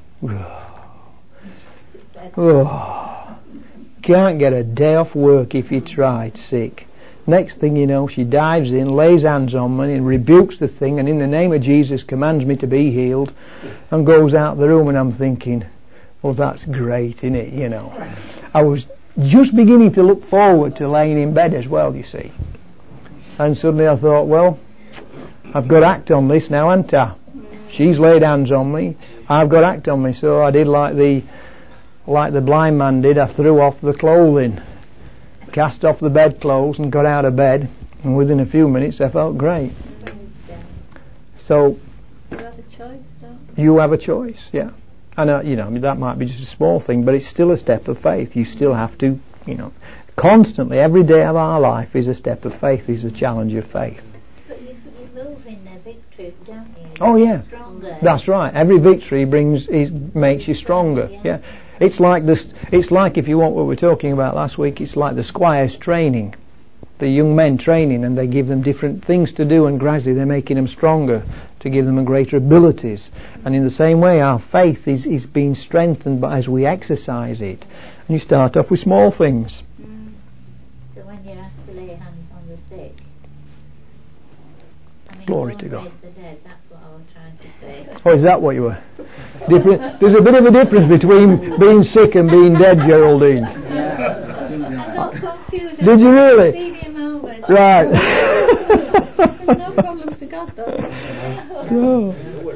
Oh. Can't get a day off work if you tried, sick. Next thing you know, she dives in, lays hands on me and rebukes the thing, and in the name of Jesus commands me to be healed, and goes out the room, and I'm thinking, well, that's great, isn't it? You know, I was just beginning to look forward to laying in bed as well, you see. And suddenly I thought, well, I've got to act on this now, haven't I? She's laid hands on me, I've got to act on me. So I did like the like the blind man did. I threw off the clothing, cast off the bedclothes and got out of bed, and within a few minutes I felt great. So You have a choice, don't you? You have a choice, yeah. And uh, you know, I mean, that might be just a small thing, but it's still a step of faith. You still have to, you know, constantly, every day of our life is a step of faith, is a challenge of faith. But you, you move in the victory, don't you? Oh yeah, stronger. That's right. Every victory brings is, makes you stronger. Yeah. Yeah, it's like this. It's like, if you want what we were talking about last week, it's like the squires training, the young men training, and they give them different things to do, and gradually they're making them stronger to give them greater abilities. And in the same way, our faith is is being strengthened as we exercise it. And you start off with small things. Mm. So when you're asked to lay hands on the sick, I mean, Glory don't to God. raise the dead, that's what I was trying to say. Oh, is that what you were? Different, there's a bit of a difference between being sick and being dead, Geraldine. I got confused. Did you really? See the moment. Right. There's no problem to God though. No.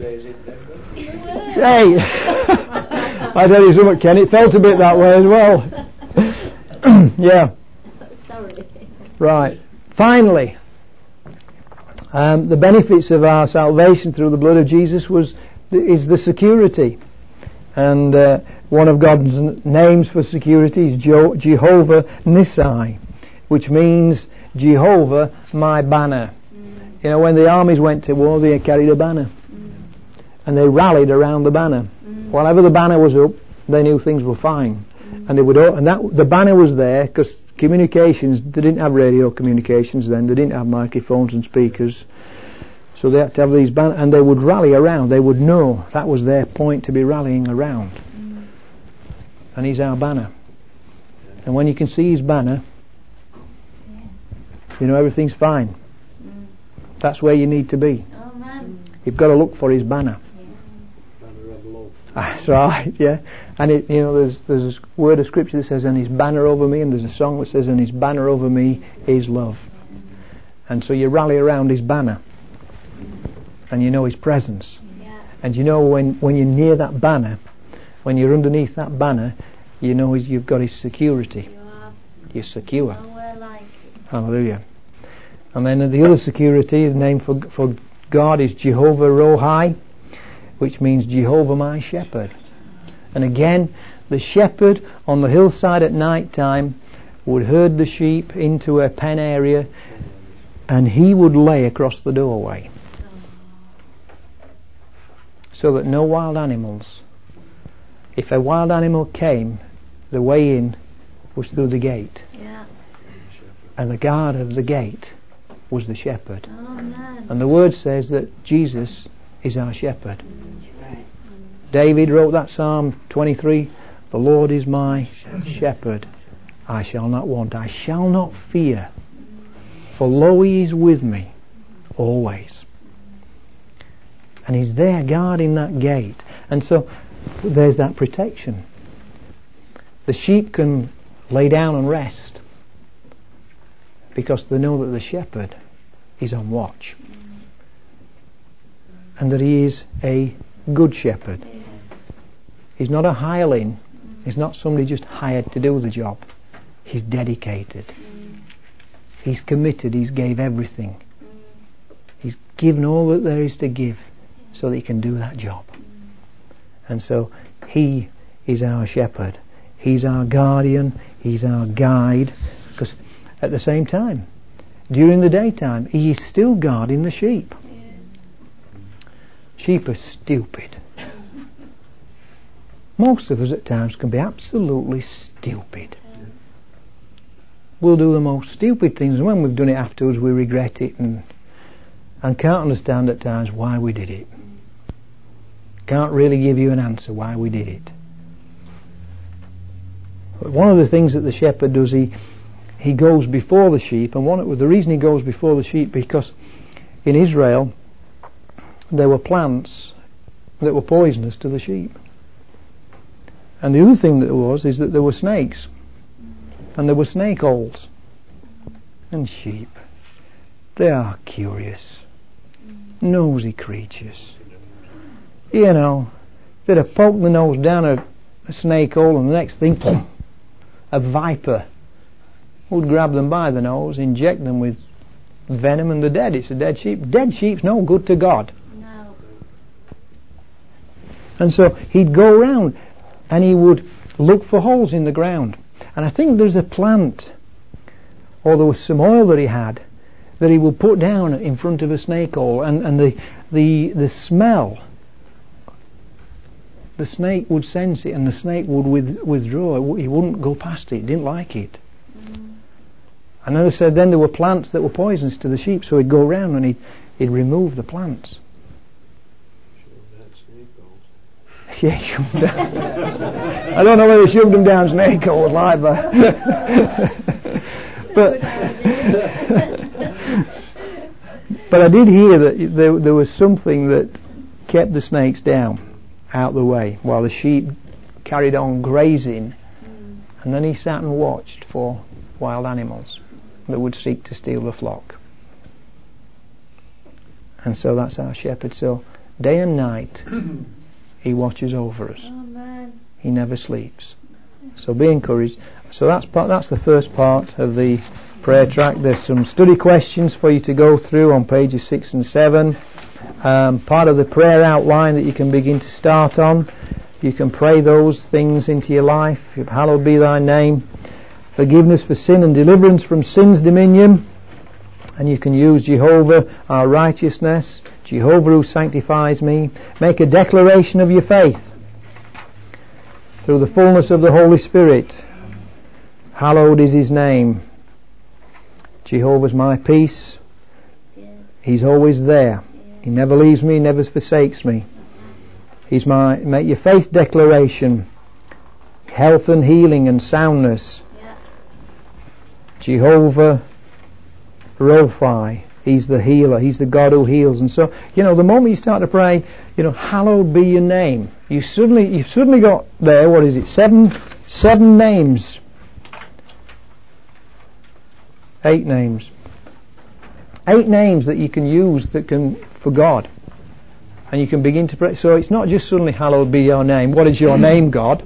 Hey, I tell you something, Ken, it felt a bit that way as well. Yeah. Sorry. Right. Finally, um, the benefits of our salvation through the blood of Jesus was is the security, and uh, one of God's n- names for security is Jo- Jehovah Nissi, which means Jehovah my banner. Mm. You know, when the armies went to war, they carried a banner, mm. and they rallied around the banner. Mm. Whenever the banner was up, they knew things were fine, mm. and they would. And that the banner was there because communications. They didn't have radio communications then. They didn't have microphones and speakers. So they had to have these banners, and they would rally around. They would know that was their point to be rallying around. Mm. and He's our banner. And when you can see His banner, you know everything's fine. Mm. That's where you need to be. Oh, man. You've got to look for His banner. Yeah. Banner of love. That's right, yeah. And it, you know, there's there's a word of Scripture that says, "And His banner over me," and there's a song that says, "And His banner over me is love." Yeah. And so you rally around His banner, and you know His presence. Yeah. And you know when when you're near that banner, when you're underneath that banner, you know his, you've got His security. You are. You're secure. Nowhere like it. Hallelujah. And then the other security, the name for for God is Jehovah Rohi, which means Jehovah my shepherd. And again, the shepherd on the hillside at night time would herd the sheep into a pen area, and he would lay across the doorway so that no wild animals, if a wild animal came, the way in was through the gate. Yeah. And the guard of the gate was the shepherd. Oh, man. And the word says that Jesus is our shepherd. David wrote that Psalm twenty-three, "The Lord is my shepherd, I shall not want, I shall not fear, for lo, He is with me always." And He's there guarding that gate. And so there's that protection. The sheep can lay down and rest because they know that the shepherd is on watch, and that He is a good shepherd. He's not a hireling. He's not somebody just hired to do the job. He's dedicated. He's committed. He's gave everything. He's given all that there is to give so that He can do that job. And so He is our shepherd. He's our guardian. He's our guide. Because at the same time, during the daytime, He is still guarding the sheep. Sheep are stupid. Most of us at times can be absolutely stupid. We'll do the most stupid things, and when we've done it afterwards we regret it and and can't understand at times why we did it. Can't really give you an answer why we did it. But one of the things that the shepherd does, he he goes before the sheep, and one the reason he goes before the sheep, because in Israel there were plants that were poisonous to the sheep. And the other thing that there was is that there were snakes, and there were snake holes. And sheep, they are curious, nosy creatures. You know, they'd have poked the nose down a, a snake hole, and the next thing, boom, a viper would grab them by the nose, inject them with venom, and they're dead. It's a dead sheep. Dead sheep's no good to God. No. And so he'd go around and he would look for holes in the ground. And I think there's a plant, or there was some oil that he had, that he would put down in front of a snake hole, and, and the, the, the smell, the snake would sense it, and the snake would with, withdraw. He wouldn't go past it. He didn't like it. Mm. And then they said then there were plants that were poisonous to the sheep, so he'd go around and he'd, he'd remove the plants. Yeah, shoved them down. I don't know whether he shoved them down snake holes like that. but but I did hear that there, there was something that kept the snakes down, out the way, while the sheep carried on grazing. Mm. And then he sat and watched for wild animals that would seek to steal the flock. And so that's our shepherd. So day and night he watches over us. Oh, man. He never sleeps. So be encouraged. So that's part, that's the first part of the prayer track. There's some study questions for you to go through on pages six and seven. Um, part of the prayer outline that you can begin to start on. You can pray those things into your life. Hallowed be thy name. Forgiveness for sin and deliverance from sin's dominion. And you can use Jehovah, our righteousness, Jehovah who sanctifies me. Make a declaration of your faith through the fullness of the Holy Spirit. Hallowed is His name. Jehovah's my peace. He's always there. He never leaves me, never forsakes me. He's my, make your faith declaration. health and healing and soundness. Yeah. Jehovah Rophi, He's the healer, He's the God who heals. And so, you know, the moment you start to pray, you know, hallowed be your name, you suddenly you've suddenly got there, what is it, seven seven names. Eight names. Eight names that you can use that can for God. And you can begin to pray. So it's not just suddenly hallowed be your name. What is your name, God?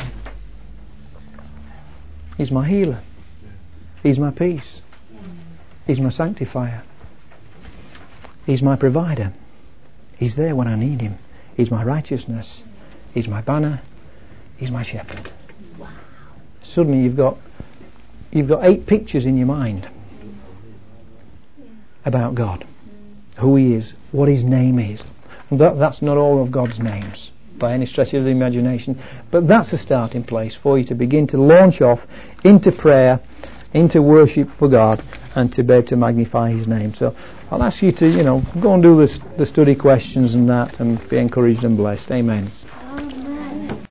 He's my healer. He's my peace. He's my sanctifier. He's my provider. He's there when I need Him. He's my righteousness. He's my banner. He's my shepherd. Suddenly you've got you've got eight pictures in your mind about God, who He is, what His name is. And that, that's not all of God's names by any stretch of the imagination, but that's a starting place for you to begin to launch off into prayer, into worship for God, and to be able to magnify His name. So I'll ask you to, you know, go and do the, the study questions and that, and be encouraged and blessed. Amen.